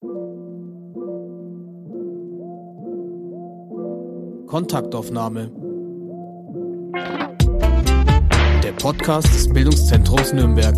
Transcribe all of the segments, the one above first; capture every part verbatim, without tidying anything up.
Kontaktaufnahme. Der Podcast des Bildungszentrums Nürnberg.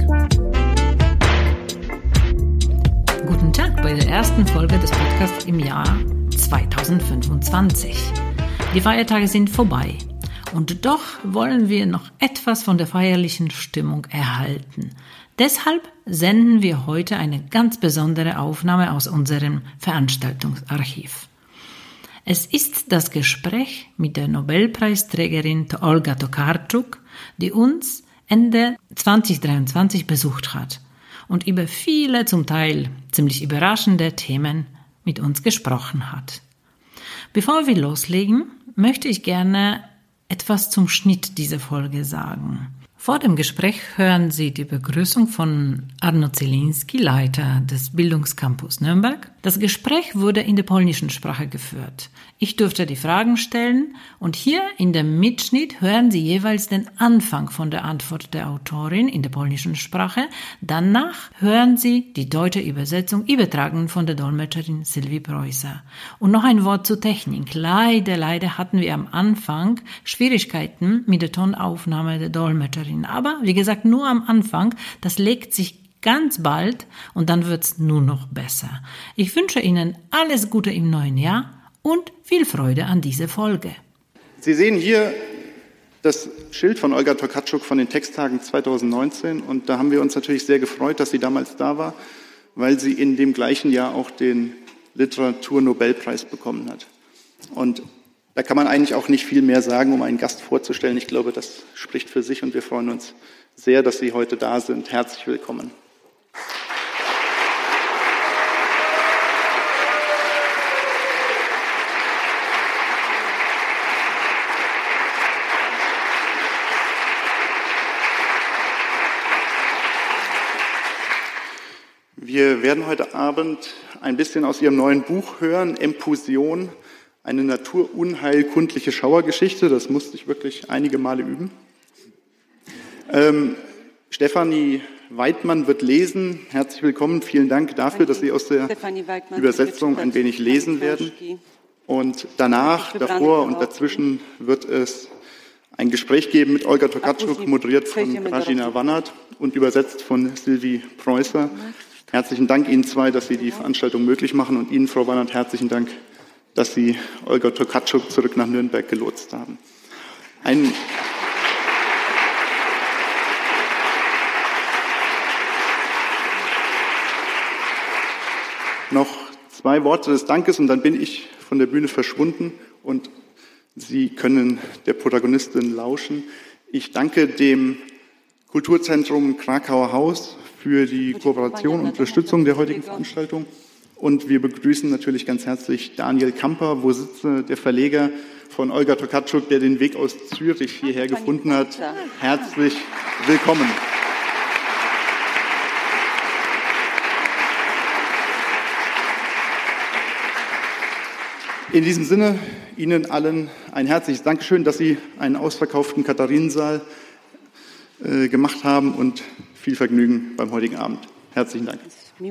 Guten Tag bei der ersten Folge des Podcasts im Jahr zweitausendfünfundzwanzig. Die Feiertage sind vorbei und doch wollen wir noch etwas von der feierlichen Stimmung erhalten. Deshalb senden wir heute eine ganz besondere Aufnahme aus unserem Veranstaltungsarchiv. Es ist das Gespräch mit der Nobelpreisträgerin Olga Tokarczuk, die uns Ende zweitausenddreiundzwanzig besucht hat und über viele zum Teil ziemlich überraschende Themen mit uns gesprochen hat. Bevor wir loslegen, möchte ich gerne etwas zum Schnitt dieser Folge sagen. Vor dem Gespräch hören Sie die Begrüßung von Arno Zielinski, Leiter des Bildungscampus Nürnberg. Das Gespräch wurde in der polnischen Sprache geführt. Ich durfte die Fragen stellen und hier in dem Mitschnitt hören Sie jeweils den Anfang von der Antwort der Autorin in der polnischen Sprache. Danach hören Sie die deutsche Übersetzung, übertragen von der Dolmetscherin Sylwii Preußer. Und noch ein Wort zur Technik. Leider, leider hatten wir am Anfang Schwierigkeiten mit der Tonaufnahme der Dolmetscherin. Aber wie gesagt, nur am Anfang, das legt sich ganz bald und dann wird's nur noch besser. Ich wünsche Ihnen alles Gute im neuen Jahr und viel Freude an dieser Folge. Sie sehen hier das Schild von Olga Tokarczuk von den Texttagen zweitausendneunzehn und da haben wir uns natürlich sehr gefreut, dass sie damals da war, weil sie in dem gleichen Jahr auch den Literaturnobelpreis bekommen hat. Und da kann man eigentlich auch nicht viel mehr sagen, um einen Gast vorzustellen. Ich glaube, das spricht für sich und wir freuen uns sehr, dass Sie heute da sind. Herzlich willkommen. Wir werden heute Abend ein bisschen aus Ihrem neuen Buch hören, Empusion, eine naturunheilkundliche Schauergeschichte. Das musste ich wirklich einige Male üben. Ähm, Stefanie Weidmann wird lesen. Herzlich willkommen. Vielen Dank dafür, dass Sie aus der Übersetzung ein wenig lesen werden. Und danach, davor und dazwischen wird es ein Gespräch geben mit Olga Tokarczuk, moderiert von Grażyna Wannert und übersetzt von Sylwii Preußer. Herzlichen Dank Ihnen zwei, dass Sie die Veranstaltung möglich machen und Ihnen, Frau Wannert, herzlichen Dank, dass Sie Olga Tokarczuk zurück nach Nürnberg gelotst haben. Ein Noch zwei Worte des Dankes und dann bin ich von der Bühne verschwunden und Sie können der Protagonistin lauschen. Ich danke dem Kulturzentrum Krakauer Haus für die Kooperation und Unterstützung der heutigen Veranstaltung. Und wir begrüßen natürlich ganz herzlich Daniel Kamper, wo sitzt der Verleger von Olga Tokarczuk, der den Weg aus Zürich hierher gefunden hat. Herzlich willkommen. In diesem Sinne, Ihnen allen ein herzliches Dankeschön, dass Sie einen ausverkauften Katharinensaal äh, gemacht haben und viel Vergnügen beim heutigen Abend. Herzlichen Dank.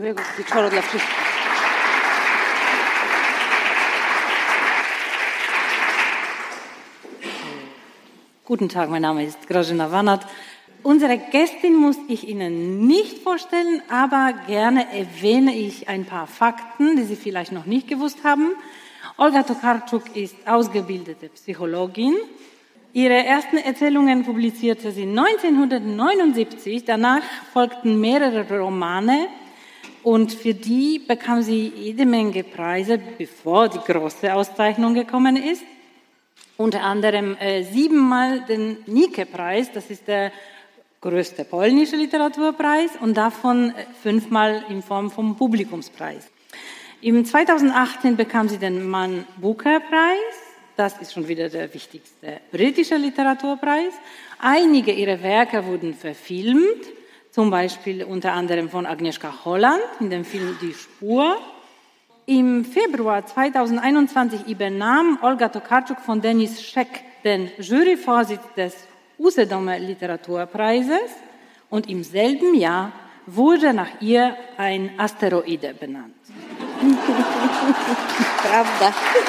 Guten Tag, mein Name ist Grażyna Wannert. Unsere Gästin muss ich Ihnen nicht vorstellen, aber gerne erwähne ich ein paar Fakten, die Sie vielleicht noch nicht gewusst haben. Olga Tokarczuk ist ausgebildete Psychologin. Ihre ersten Erzählungen publizierte sie neunzehnhundertneunundsiebzig. Danach folgten mehrere Romane und für die bekam sie jede Menge Preise, bevor die große Auszeichnung gekommen ist. Unter anderem äh, siebenmal den Nike-Preis, das ist der größte polnische Literaturpreis, und davon äh, fünfmal in Form vom Publikumspreis. Im zweitausendachtzehn bekam sie den Man Booker-Preis, das ist schon wieder der wichtigste britische Literaturpreis. Einige ihrer Werke wurden verfilmt, zum Beispiel unter anderem von Agnieszka Holland in dem Film Die Spur. Im Februar zweitausendeinundzwanzig übernahm Olga Tokarczuk von Denis Scheck den Juryvorsitz des Usedomer Literaturpreises und im selben Jahr wurde nach ihr ein Asteroide benannt. Prawda.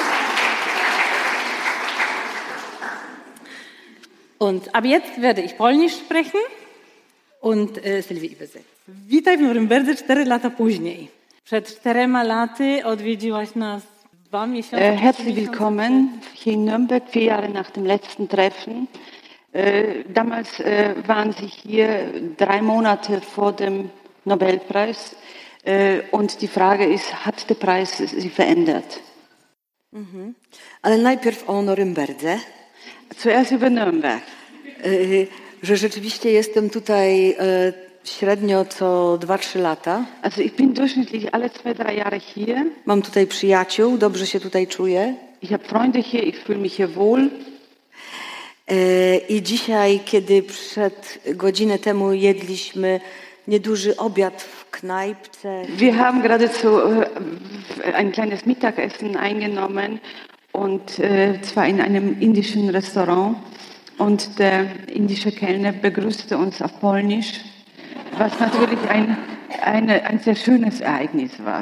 Und ab jetzt werde ich Polnisch sprechen und äh, Sylwii übersetzen. Witaj w Norymberdze cztery lata później. Przed czterema laty odwiedziłaś nas dwa miesiące. Äh, herzlich willkommen hier in Nürnberg, vier Jahre nach dem letzten Treffen. Äh, damals äh, waren Sie hier drei Monate vor dem Nobelpreis. Äh, und die Frage ist, hat der Preis Sie verändert? Mhm. Ale najpierw o Norymberdze. Zuerst über Nürnberg. Yy, że rzeczywiście jestem tutaj yy, średnio co dwa trzy lata. Also ich bin durchschnittlich alle zwei, drei Jahre hier. Mam tutaj przyjaciół, dobrze się tutaj czuję. Ich habe Freunde hier, ich fühle mich hier wohl. Yy, I dzisiaj, kiedy przed godzinę temu jedliśmy nieduży obiad w knajpce. Wir haben geradezu äh, ein kleines Mittagessen eingenommen. Und äh, zwar in einem indischen Restaurant. Und der indische Kellner begrüßte uns auf Polnisch, was natürlich ein, eine, ein sehr schönes Ereignis war.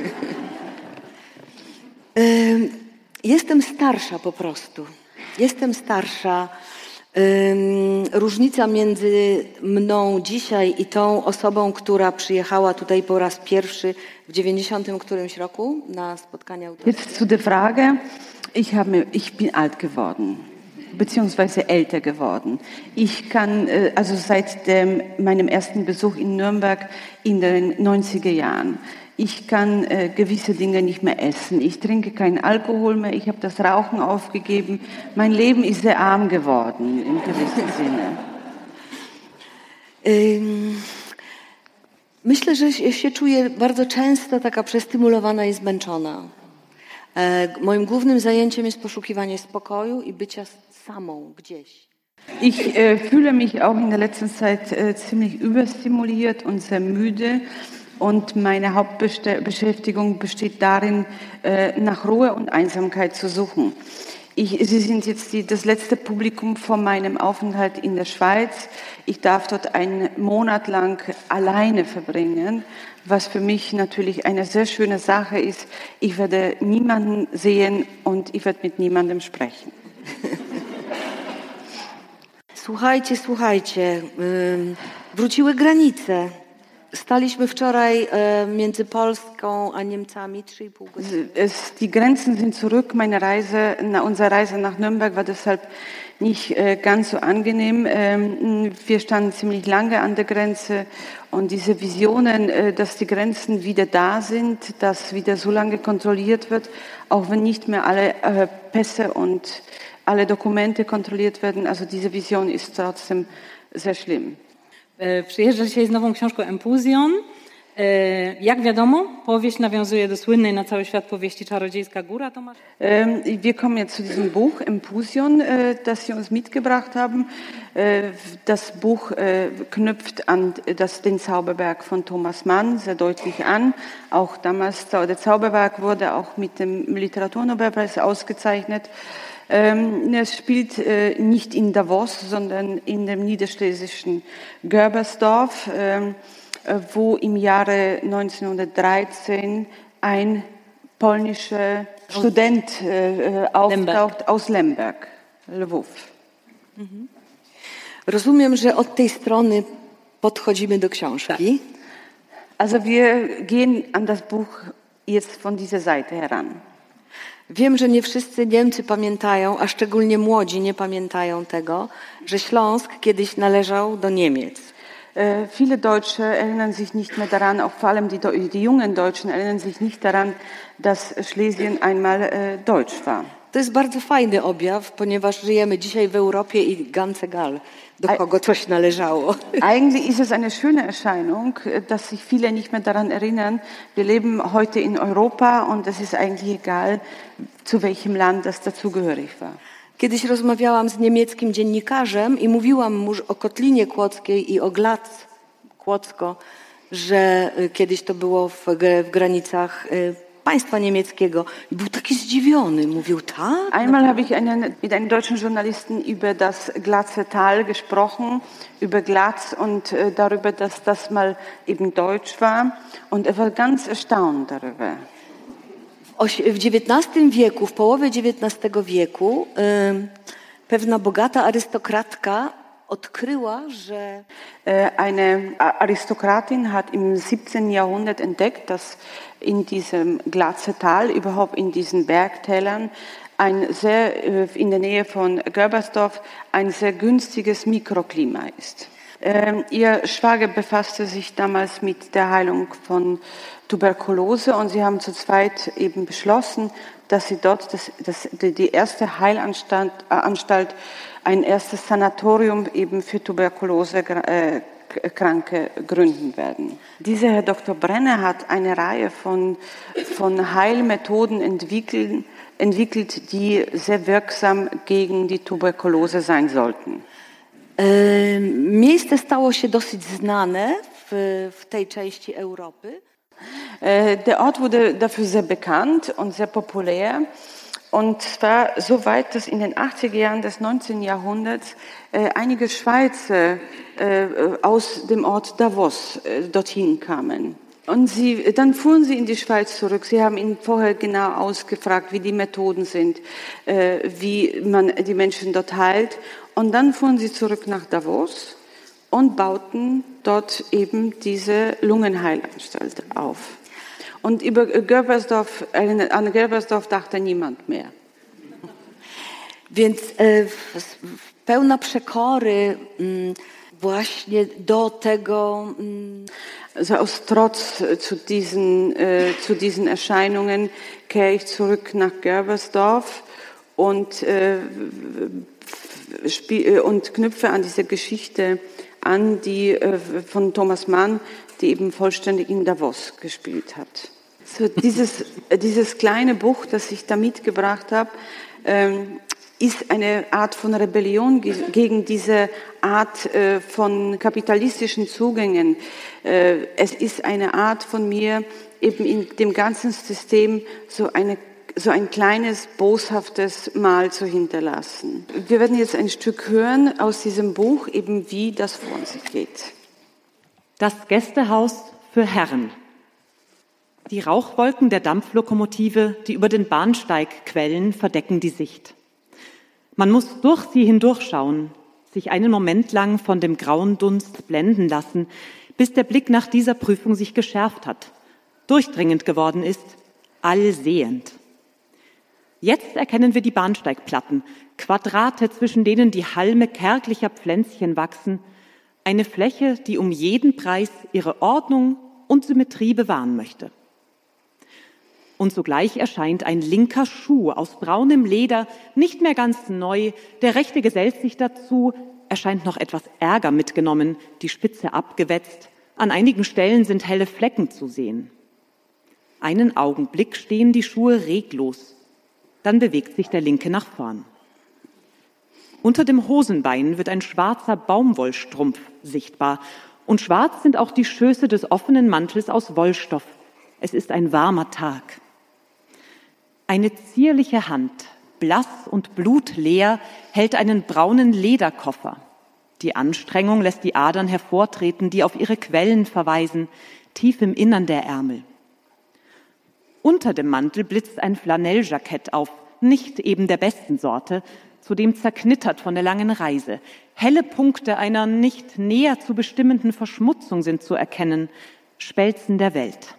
Jestem starsza po prostu. Jestem starsza. Różnica między mną dzisiaj i tą osobą, która przyjechała tutaj po raz pierwszy w dziewięćdziesiątym którymś roku na spotkanie autorskie. Jetzt zu der Frage. Ich, habe, ich bin alt geworden, beziehungsweise älter geworden. Ich kann, also seit dem, meinem ersten Besuch in Nürnberg in den neunziger Jahren, ich kann äh, gewisse Dinge nicht mehr essen. Ich trinke keinen Alkohol mehr, ich habe das Rauchen aufgegeben. Mein Leben ist sehr arm geworden, im gewissen Sinne. Myślę, że się czuję bardzo często taka przestymulowana i zmęczona. Moim głównym zajęciem jest poszukiwanie spokoju i bycia samą gdzieś. Ich äh, fühle mich auch in der letzten Zeit äh, ziemlich überstimuliert und sehr müde. Und meine Hauptbeschäftigung besteht darin, äh, nach Ruhe und Einsamkeit zu suchen. Ich, Sie sind jetzt die, das letzte Publikum von meinem Aufenthalt in der Schweiz. Ich darf dort einen Monat lang alleine verbringen, was für mich natürlich eine sehr schöne Sache ist. Ich werde niemanden sehen und ich werde mit niemandem sprechen. Słuchajcie, słuchajcie, wróciły granice. Staliśmy wczoraj między Polską a Niemcami trzy i pół godziny. Die Grenzen sind zurück. Meine Reise, unsere Reise nach Nürnberg war deshalb nicht ganz so angenehm. Wir standen ziemlich lange an der Grenze und diese Visionen, dass die Grenzen wieder da sind, dass wieder so lange kontrolliert wird, auch wenn nicht mehr alle Pässe und alle Dokumente kontrolliert werden. Also diese Vision ist trotzdem sehr schlimm. Przyjeżdża dzisiaj z nową książką Empuzjon. Jak wiadomo, powieść nawiązuje do słynnej na cały świat powieści Czarodziejska Góra. Tomasz? Wir kommen jetzt zu diesem Buch Empuzjon, das Sie uns mitgebracht haben. Das Buch knüpft an das, den Zauberberg von Thomas Mann sehr deutlich an. Auch damals, der Zauberberg wurde auch mit dem Literaturnobelpreis ausgezeichnet. Es spielt nicht in Davos, sondern in dem niederschlesischen Görbersdorf, wo im Jahre neunzehnhundertdreizehn ein polnischer Student auftaucht aus Lemberg, Lwów. Rozumiem, że od tej strony podchodzimy do książki. Also wir gehen an das Buch jetzt von dieser Seite heran. Wiem, że nie wszyscy Niemcy pamiętają, a szczególnie młodzi nie pamiętają tego, że Śląsk kiedyś należał do Niemiec. Äh, viele Deutsche erinnern sich nicht mehr daran, auch vor allem die, die jungen Deutschen erinnern sich nicht daran, dass Schlesien einmal äh, deutsch war. To jest bardzo fajny objaw, ponieważ żyjemy dzisiaj w Europie i ganz egal, do kogo coś należało. Eigentlich ist es eine schöne Erscheinung, dass sich viele nicht mehr daran erinnern. Wir leben heute in Europa und es ist eigentlich egal, zu welchem Land das dazugehörig war. Kiedyś rozmawiałam z niemieckim dziennikarzem i mówiłam mu o Kotlinie Kłodzkiej i o Glatz Kłodzko, że kiedyś to było w, w granicach państwa niemieckiego. I był taki zdziwiony. Mówił, tak? Einmal habe ich einen, mit einem deutschen Journalisten über das Glatzer Tal gesprochen, über Glatz und äh, darüber, dass das mal eben deutsch war. Und er war ganz erstaunt darüber. W dziewiętnastym wieku, w połowie dziewiętnastego wieku, pewna bogata arystokratka odkryła, że eine Aristokratin hat im siebzehnten Jahrhundert entdeckt, dass in diesem Glatzetal, überhaupt in diesen Bergtälern, ein sehr, in der Nähe von Gerbersdorf ein sehr günstiges Mikroklima ist. Ihr Schwager befasste sich damals mit der Heilung von Tuberkulose und sie haben zu zweit eben beschlossen, dass sie dort das, das, die erste Heilanstalt, äh, Anstalt, ein erstes Sanatorium eben für Tuberkulosekranke gründen werden. Dieser Herr Doktor Brenner hat eine Reihe von, von Heilmethoden entwickelt, entwickelt, die sehr wirksam gegen die Tuberkulose sein sollten. Miejsce stało się dosyć znane w, w tej części Europy. Der Ort wurde dafür sehr bekannt und sehr populär. Und zwar so weit, dass in den achtziger Jahren des neunzehnten Jahrhunderts äh, einige Schweizer äh, aus dem Ort Davos äh, dorthin kamen. Und sie, dann fuhren sie in die Schweiz zurück. Sie haben ihn vorher genau ausgefragt, wie die Methoden sind, äh, wie man die Menschen dort heilt. Und dann fuhren sie zurück nach Davos und bauten dort eben diese Lungenheilanstalt auf. Und über Gerbersdorf, an Gerbersdorf dachte niemand mehr. Więc e, pełna przekory m, właśnie do tego. M, also aus Trotz zu diesen, äh, zu diesen Erscheinungen kehre ich zurück nach Gerbersdorf und, äh, und knüpfe an diese Geschichte an, die äh, von Thomas Mann, die eben vollständig in Davos gespielt hat. So dieses, dieses kleine Buch, das ich da mitgebracht habe, ähm, ist eine Art von Rebellion gegen diese Art äh, von kapitalistischen Zugängen. Äh, es ist eine Art von mir, eben in dem ganzen System so eine so ein kleines, boshaftes Mal zu hinterlassen. Wir werden jetzt ein Stück hören aus diesem Buch, eben wie das vor sich geht. Das Gästehaus für Herren. Die Rauchwolken der Dampflokomotive, die über den Bahnsteig quellen, verdecken die Sicht. Man muss durch sie hindurchschauen, sich einen Moment lang von dem grauen Dunst blenden lassen, bis der Blick nach dieser Prüfung sich geschärft hat, durchdringend geworden ist, allsehend. Jetzt erkennen wir die Bahnsteigplatten, Quadrate, zwischen denen die Halme kärglicher Pflänzchen wachsen, eine Fläche, die um jeden Preis ihre Ordnung und Symmetrie bewahren möchte. Und sogleich erscheint ein linker Schuh aus braunem Leder, nicht mehr ganz neu, der rechte gesellt sich dazu, erscheint noch etwas Ärger mitgenommen, die Spitze abgewetzt, an einigen Stellen sind helle Flecken zu sehen. Einen Augenblick stehen die Schuhe reglos, dann bewegt sich der linke nach vorn. Unter dem Hosenbein wird ein schwarzer Baumwollstrumpf sichtbar und schwarz sind auch die Schöße des offenen Mantels aus Wollstoff. Es ist ein warmer Tag. Eine zierliche Hand, blass und blutleer, hält einen braunen Lederkoffer. Die Anstrengung lässt die Adern hervortreten, die auf ihre Quellen verweisen, tief im Innern der Ärmel. Unter dem Mantel blitzt ein Flanelljackett auf, nicht eben der besten Sorte, zudem zerknittert von der langen Reise. Helle Punkte einer nicht näher zu bestimmenden Verschmutzung sind zu erkennen, Spelzen der Welt.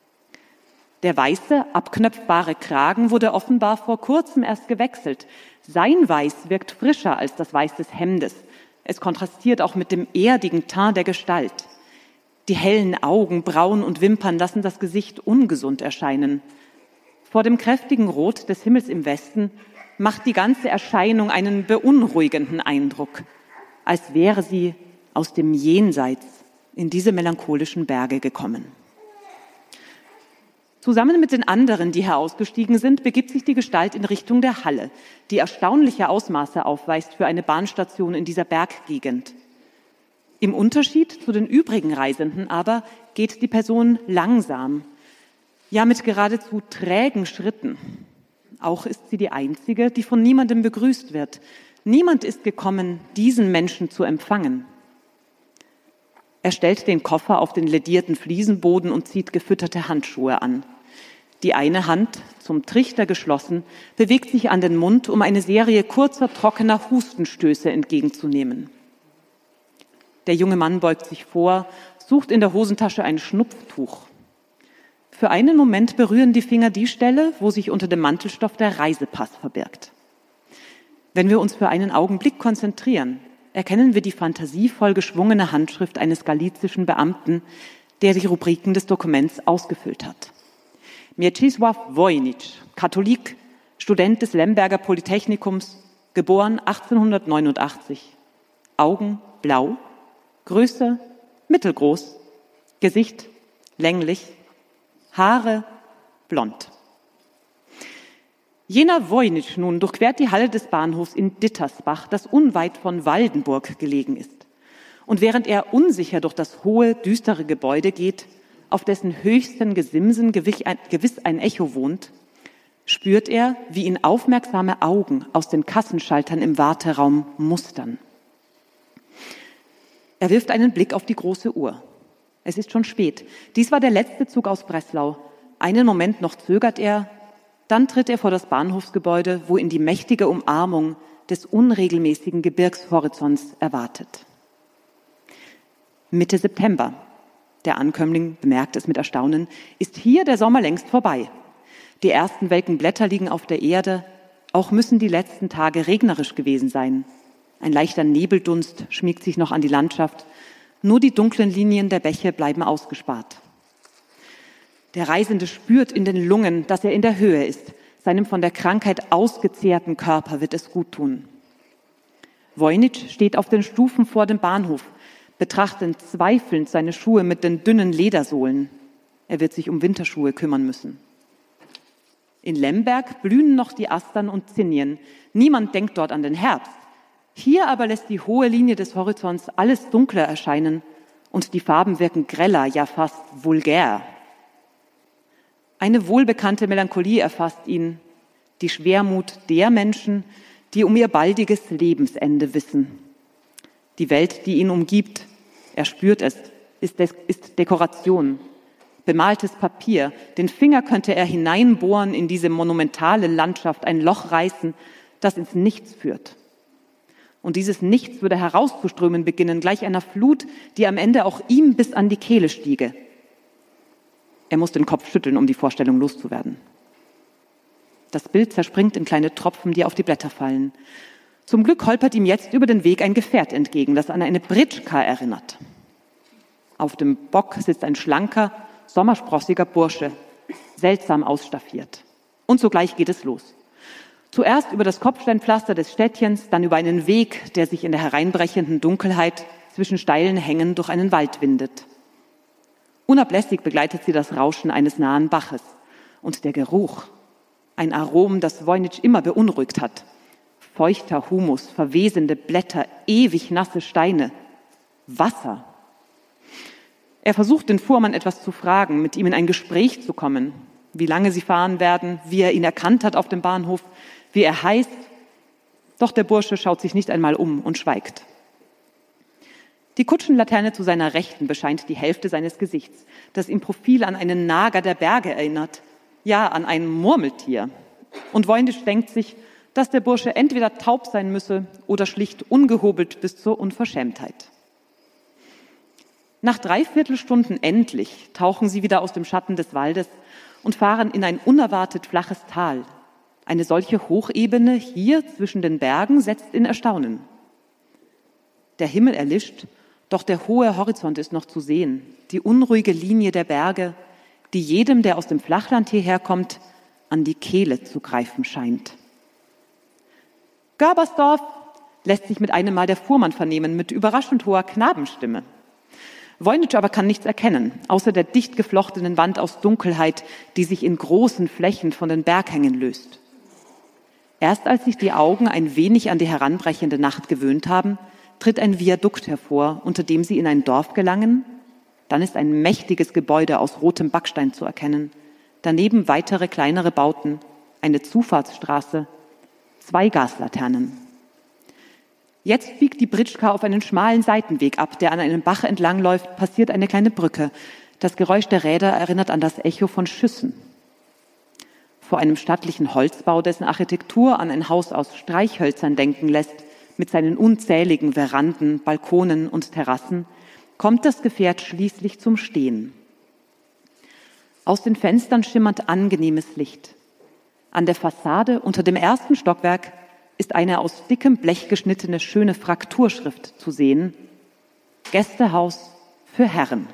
Der weiße, abknöpfbare Kragen wurde offenbar vor kurzem erst gewechselt. Sein Weiß wirkt frischer als das Weiß des Hemdes. Es kontrastiert auch mit dem erdigen Teint der Gestalt. Die hellen Augen, Brauen und Wimpern lassen das Gesicht ungesund erscheinen. Vor dem kräftigen Rot des Himmels im Westen macht die ganze Erscheinung einen beunruhigenden Eindruck, als wäre sie aus dem Jenseits in diese melancholischen Berge gekommen. Zusammen mit den anderen, die herausgestiegen sind, begibt sich die Gestalt in Richtung der Halle, die erstaunliche Ausmaße aufweist für eine Bahnstation in dieser Berggegend. Im Unterschied zu den übrigen Reisenden aber geht die Person langsam, ja mit geradezu trägen Schritten. Auch ist sie die einzige, die von niemandem begrüßt wird. Niemand ist gekommen, diesen Menschen zu empfangen. Er stellt den Koffer auf den ledierten Fliesenboden und zieht gefütterte Handschuhe an. Die eine Hand zum Trichter geschlossen, bewegt sich an den Mund, um eine Serie kurzer, trockener Hustenstöße entgegenzunehmen. Der junge Mann beugt sich vor, sucht in der Hosentasche ein Schnupftuch. Für einen Moment berühren die Finger die Stelle, wo sich unter dem Mantelstoff der Reisepass verbirgt. Wenn wir uns für einen Augenblick konzentrieren, erkennen wir die fantasievoll geschwungene Handschrift eines galizischen Beamten, der die Rubriken des Dokuments ausgefüllt hat. Mieczysław Wojnicz, Katholik, Student des Lemberger Polytechnikums, geboren achtzehnhundertneunundachtzig. Augen blau, Größe mittelgroß, Gesicht länglich, Haare blond. Jener Wojnicz nun durchquert die Halle des Bahnhofs in Dittersbach, das unweit von Waldenburg gelegen ist. Und während er unsicher durch das hohe, düstere Gebäude geht, auf dessen höchsten Gesimsen gewiss ein Echo wohnt, spürt er, wie ihn aufmerksame Augen aus den Kassenschaltern im Warteraum mustern. Er wirft einen Blick auf die große Uhr. Es ist schon spät. Dies war der letzte Zug aus Breslau. Einen Moment noch zögert er, dann tritt er vor das Bahnhofsgebäude, wo ihn die mächtige Umarmung des unregelmäßigen Gebirgshorizonts erwartet. Mitte September, der Ankömmling bemerkt es mit Erstaunen, ist hier der Sommer längst vorbei. Die ersten welken Blätter liegen auf der Erde, auch müssen die letzten Tage regnerisch gewesen sein. Ein leichter Nebeldunst schmiegt sich noch an die Landschaft, nur die dunklen Linien der Bäche bleiben ausgespart. Der Reisende spürt in den Lungen, dass er in der Höhe ist. Seinem von der Krankheit ausgezehrten Körper wird es gut tun. Wojnicz steht auf den Stufen vor dem Bahnhof, betrachtet zweifelnd seine Schuhe mit den dünnen Ledersohlen. Er wird sich um Winterschuhe kümmern müssen. In Lemberg blühen noch die Astern und Zinien. Niemand denkt dort an den Herbst. Hier aber lässt die hohe Linie des Horizonts alles dunkler erscheinen und die Farben wirken greller, ja fast vulgär. Eine wohlbekannte Melancholie erfasst ihn, die Schwermut der Menschen, die um ihr baldiges Lebensende wissen. Die Welt, die ihn umgibt, er spürt es, ist, Des- ist Dekoration, bemaltes Papier. Den Finger könnte er hineinbohren in diese monumentale Landschaft, ein Loch reißen, das ins Nichts führt. Und dieses Nichts würde herauszuströmen beginnen, gleich einer Flut, die am Ende auch ihm bis an die Kehle stiege. Er muss den Kopf schütteln, um die Vorstellung loszuwerden. Das Bild zerspringt in kleine Tropfen, die auf die Blätter fallen. Zum Glück holpert ihm jetzt über den Weg ein Gefährt entgegen, das an eine Britschka erinnert. Auf dem Bock sitzt ein schlanker, sommersprossiger Bursche, seltsam ausstaffiert. Und sogleich geht es los. Zuerst über das Kopfsteinpflaster des Städtchens, dann über einen Weg, der sich in der hereinbrechenden Dunkelheit zwischen steilen Hängen durch einen Wald windet. Unablässig begleitet sie das Rauschen eines nahen Baches. Und der Geruch, ein Arom, das Wojnicz immer beunruhigt hat. Feuchter Humus, verwesende Blätter, ewig nasse Steine, Wasser. Er versucht, den Fuhrmann etwas zu fragen, mit ihm in ein Gespräch zu kommen. Wie lange sie fahren werden, wie er ihn erkannt hat auf dem Bahnhof, wie er heißt. Doch der Bursche schaut sich nicht einmal um und schweigt. Die Kutschenlaterne zu seiner Rechten bescheint die Hälfte seines Gesichts, das im Profil an einen Nager der Berge erinnert, ja, an ein Murmeltier. Und Wojnicz denkt sich, dass der Bursche entweder taub sein müsse oder schlicht ungehobelt bis zur Unverschämtheit. Nach dreiviertel Stunden endlich tauchen sie wieder aus dem Schatten des Waldes und fahren in ein unerwartet flaches Tal. Eine solche Hochebene hier zwischen den Bergen setzt in Erstaunen. Der Himmel erlischt, doch der hohe Horizont ist noch zu sehen. Die unruhige Linie der Berge, die jedem, der aus dem Flachland hierher kommt, an die Kehle zu greifen scheint. Görbersdorf, lässt sich mit einem Mal der Fuhrmann vernehmen, mit überraschend hoher Knabenstimme. Wojnicz aber kann nichts erkennen, außer der dicht geflochtenen Wand aus Dunkelheit, die sich in großen Flächen von den Berghängen löst. Erst als sich die Augen ein wenig an die heranbrechende Nacht gewöhnt haben, tritt ein Viadukt hervor, unter dem sie in ein Dorf gelangen. Dann ist ein mächtiges Gebäude aus rotem Backstein zu erkennen. Daneben weitere kleinere Bauten, eine Zufahrtsstraße, zwei Gaslaternen. Jetzt biegt die Britschka auf einen schmalen Seitenweg ab, der an einem Bach entlangläuft, passiert eine kleine Brücke. Das Geräusch der Räder erinnert an das Echo von Schüssen. vor einem stattlichen Holzbau, dessen Architektur an ein Haus aus Streichhölzern denken lässt, mit seinen unzähligen Veranden, Balkonen und Terrassen, kommt das Gefährt schließlich zum Stehen. Aus den Fenstern schimmert angenehmes Licht. An der Fassade unter dem ersten Stockwerk ist eine aus dickem Blech geschnittene schöne Frakturschrift zu sehen: Gästehaus für Herren.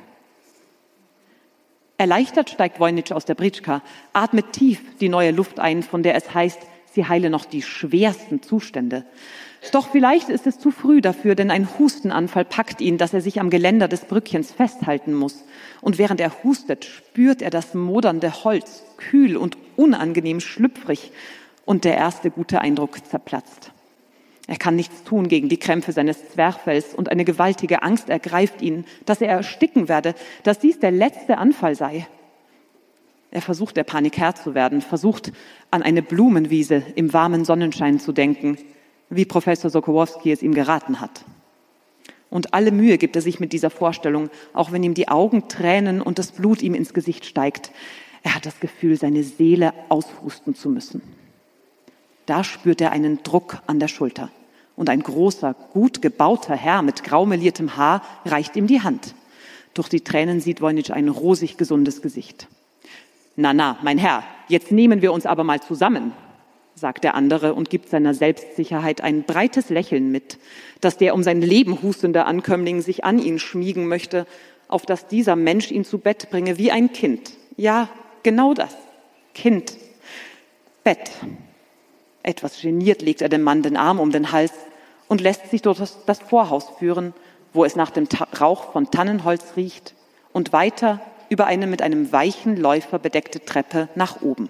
Erleichtert steigt Voynich aus der Britschka, atmet tief die neue Luft ein, von der es heißt, sie heile noch die schwersten Zustände. Doch vielleicht ist es zu früh dafür, denn ein Hustenanfall packt ihn, dass er sich am Geländer des Brückchens festhalten muss. Und während er hustet, spürt er das modernde Holz, kühl und unangenehm schlüpfrig, und der erste gute Eindruck zerplatzt. Er kann nichts tun gegen die Krämpfe seines Zwerchfells und eine gewaltige Angst ergreift ihn, dass er ersticken werde, dass dies der letzte Anfall sei. Er versucht, der Panik Herr zu werden, versucht, an eine Blumenwiese im warmen Sonnenschein zu denken, wie Professor Sokołowski es ihm geraten hat. Und alle Mühe gibt er sich mit dieser Vorstellung, auch wenn ihm die Augen tränen und das Blut ihm ins Gesicht steigt. Er hat das Gefühl, seine Seele aushusten zu müssen. Da spürt er einen Druck an der Schulter. Und ein großer, gut gebauter Herr mit graumeliertem Haar reicht ihm die Hand. Durch die Tränen sieht Voynich ein rosig gesundes Gesicht. »Na, na, mein Herr, jetzt nehmen wir uns aber mal zusammen«, sagt der andere und gibt seiner Selbstsicherheit ein breites Lächeln mit, dass der um sein Leben hustende Ankömmling sich an ihn schmiegen möchte, auf dass dieser Mensch ihn zu Bett bringe wie ein Kind. Ja, genau das, Kind. Bett. Etwas geniert legt er dem Mann den Arm um den Hals und lässt sich durch das, das Vorhaus führen, wo es nach dem Ta- Rauch von Tannenholz riecht, und weiter über eine mit einem weichen Läufer bedeckte Treppe nach oben.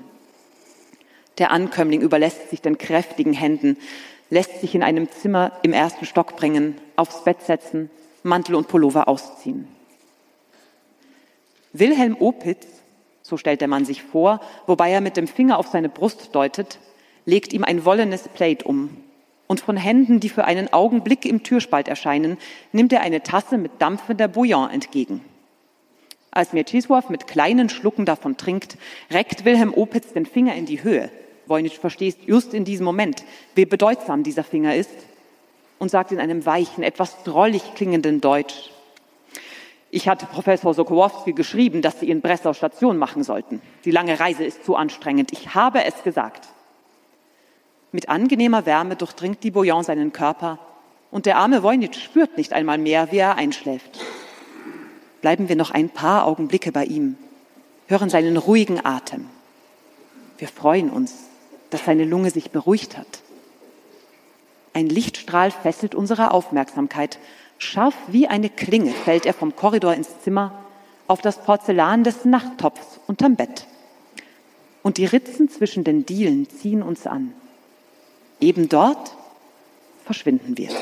Der Ankömmling überlässt sich den kräftigen Händen, lässt sich in einem Zimmer im ersten Stock bringen, aufs Bett setzen, Mantel und Pullover ausziehen. Wilhelm Opitz, so stellt der Mann sich vor, wobei er mit dem Finger auf seine Brust deutet, legt ihm ein wollenes Plaid um. Und von Händen, die für einen Augenblick im Türspalt erscheinen, nimmt er eine Tasse mit dampfender Bouillon entgegen. Als Mieczysław mit kleinen Schlucken davon trinkt, reckt Wilhelm Opitz den Finger in die Höhe. Voynich versteht just in diesem Moment, wie bedeutsam dieser Finger ist, und sagt in einem weichen, etwas drollig klingenden Deutsch: Ich hatte Professor Sokołowski geschrieben, dass Sie in Breslau Station machen sollten. Die lange Reise ist zu anstrengend. Ich habe es gesagt. Mit angenehmer Wärme durchdringt die Bouillon seinen Körper und der arme Voynich spürt nicht einmal mehr, wie er einschläft. Bleiben wir noch ein paar Augenblicke bei ihm, hören seinen ruhigen Atem. Wir freuen uns, dass seine Lunge sich beruhigt hat. Ein Lichtstrahl fesselt unsere Aufmerksamkeit. Scharf wie eine Klinge fällt er vom Korridor ins Zimmer auf das Porzellan des Nachttopfs unterm Bett. Und die Ritzen zwischen den Dielen ziehen uns an. Eben dort verschwinden wir.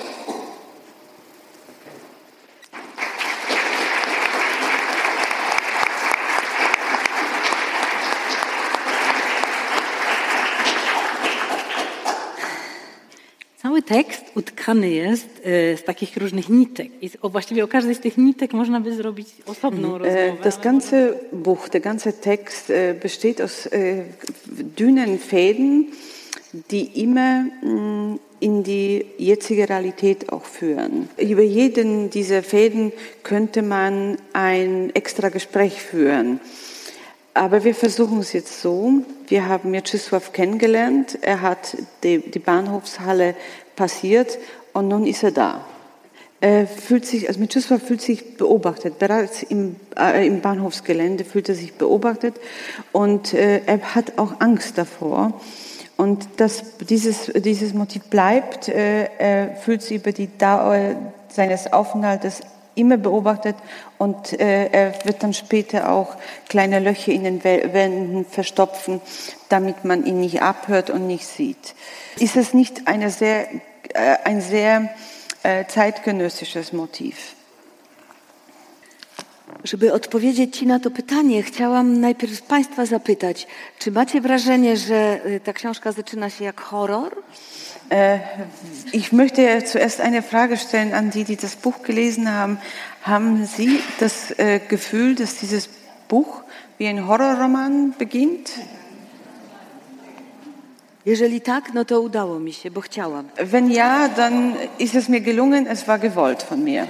Cały tekst utkany jest e, z takich różnych nitek. I o, właściwie o każdej z tych nitek można by zrobić osobną rozmowę. Das ganze Buch, der ganze Text e, besteht aus e, dünnen Fäden, die immer mh, in die jetzige Realität auch führen. Über jeden dieser Fäden könnte man ein extra Gespräch führen. Aber wir versuchen es jetzt so. Wir haben Mieczysław kennengelernt. Er hat die, die Bahnhofshalle passiert und nun ist er da. Er fühlt sich, also Mieczysław fühlt sich beobachtet. Bereits im, äh, im Bahnhofsgelände fühlt er sich beobachtet und äh, er hat auch Angst davor. Und das, dieses, dieses Motiv bleibt. Äh, er fühlt sich über die Dauer seines Aufenthaltes immer beobachtet und äh, er wird dann später auch kleine Löcher in den Wänden verstopfen, damit man ihn nicht abhört und nicht sieht. Ist es nicht eine sehr, äh, ein sehr äh, zeitgenössisches Motiv? Żeby odpowiedzieć Ci na to pytanie, chciałam najpierw Państwa zapytać, czy macie wrażenie, że ta książka zaczyna się jak horror? Ich möchte zuerst eine Frage stellen an die, die das Buch gelesen haben. Haben Sie das Gefühl, dass dieses Buch wie ein Horrorroman beginnt? Jeżeli tak, no to udało mi się, bo chciałam. Wenn ja, dann ist es mir gelungen, es war gewollt von mir.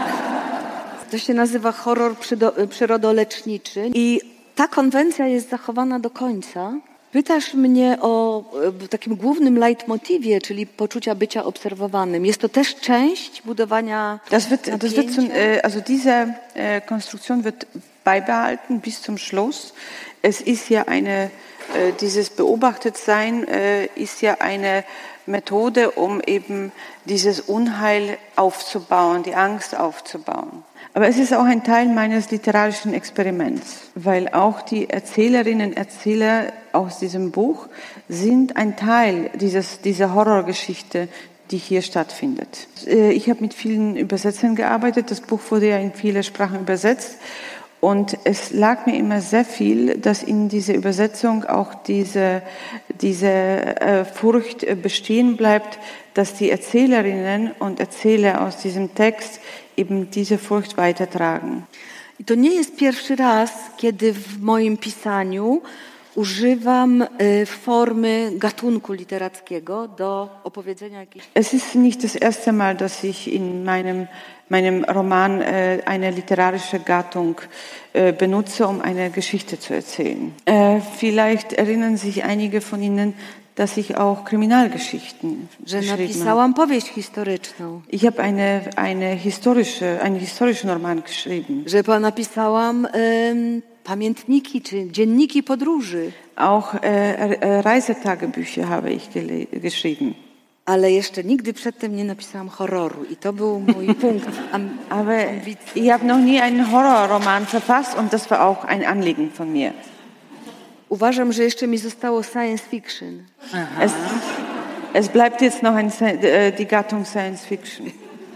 To się nazywa horror przyrodoleczniczy i ta konwencja jest zachowana do końca. Pytasz mnie o takim głównym leitmotivie, czyli poczucia bycia obserwowanym. Jest to też część budowania das wird, das wird zum, also diese Konstruktion wird beibehalten bis zum Schluss. Es ist ja eine, dieses Beobachtetsein ist ja eine Methode, um eben dieses Unheil aufzubauen, die Angst aufzubauen. Aber es ist auch ein Teil meines literarischen Experiments, weil auch die Erzählerinnen und Erzähler aus diesem Buch sind ein Teil dieses, dieser Horrorgeschichte, die hier stattfindet. Ich habe mit vielen Übersetzern gearbeitet, das Buch wurde ja in viele Sprachen übersetzt und es lag mir immer sehr viel, dass in dieser Übersetzung auch diese, diese äh, Furcht bestehen bleibt, dass die Erzählerinnen und Erzähler aus diesem Text eben diese Furcht weitertragen. I to nie jest pierwszy raz, kiedy w moim pisaniu używam y, formy gatunku literackiego do opowiedzenia jakiejś... Es ist nicht das erste Mal, dass ich in meinem, meinem Roman äh, eine literarische Gattung äh, benutze, um eine Geschichte zu erzählen. Äh, vielleicht erinnern sich einige von Ihnen, dass ich auch Kriminalgeschichten że geschrieben napisałam habe. powieść historyczną. Ich habe eine, eine historische, einen historischen Roman geschrieben. Że napisałam ym, pamiętniki czy dzienniki podróży. Auch äh, Reisetagebücher habe ich gele- geschrieben. Ale jeszcze nigdy przedtem nie napisałam horroru i to był mój punkt. Am, Aber ich habe noch nie einen Horrorroman verfasst und das war auch ein Anliegen von mir. Uważam, że jeszcze mi zostało science fiction. Es, es bleibt jetzt noch ein, die Gattung Science Fiction.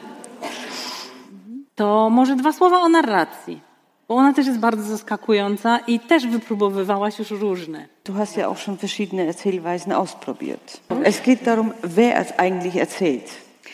To może dwa słowa o narracji, bo ona też jest bardzo zaskakująca i też wypróbowywałaś już różne. Du hast ja auch schon verschiedene Erzählweisen ausprobiert. Es geht darum, wer es eigentlich erzählt.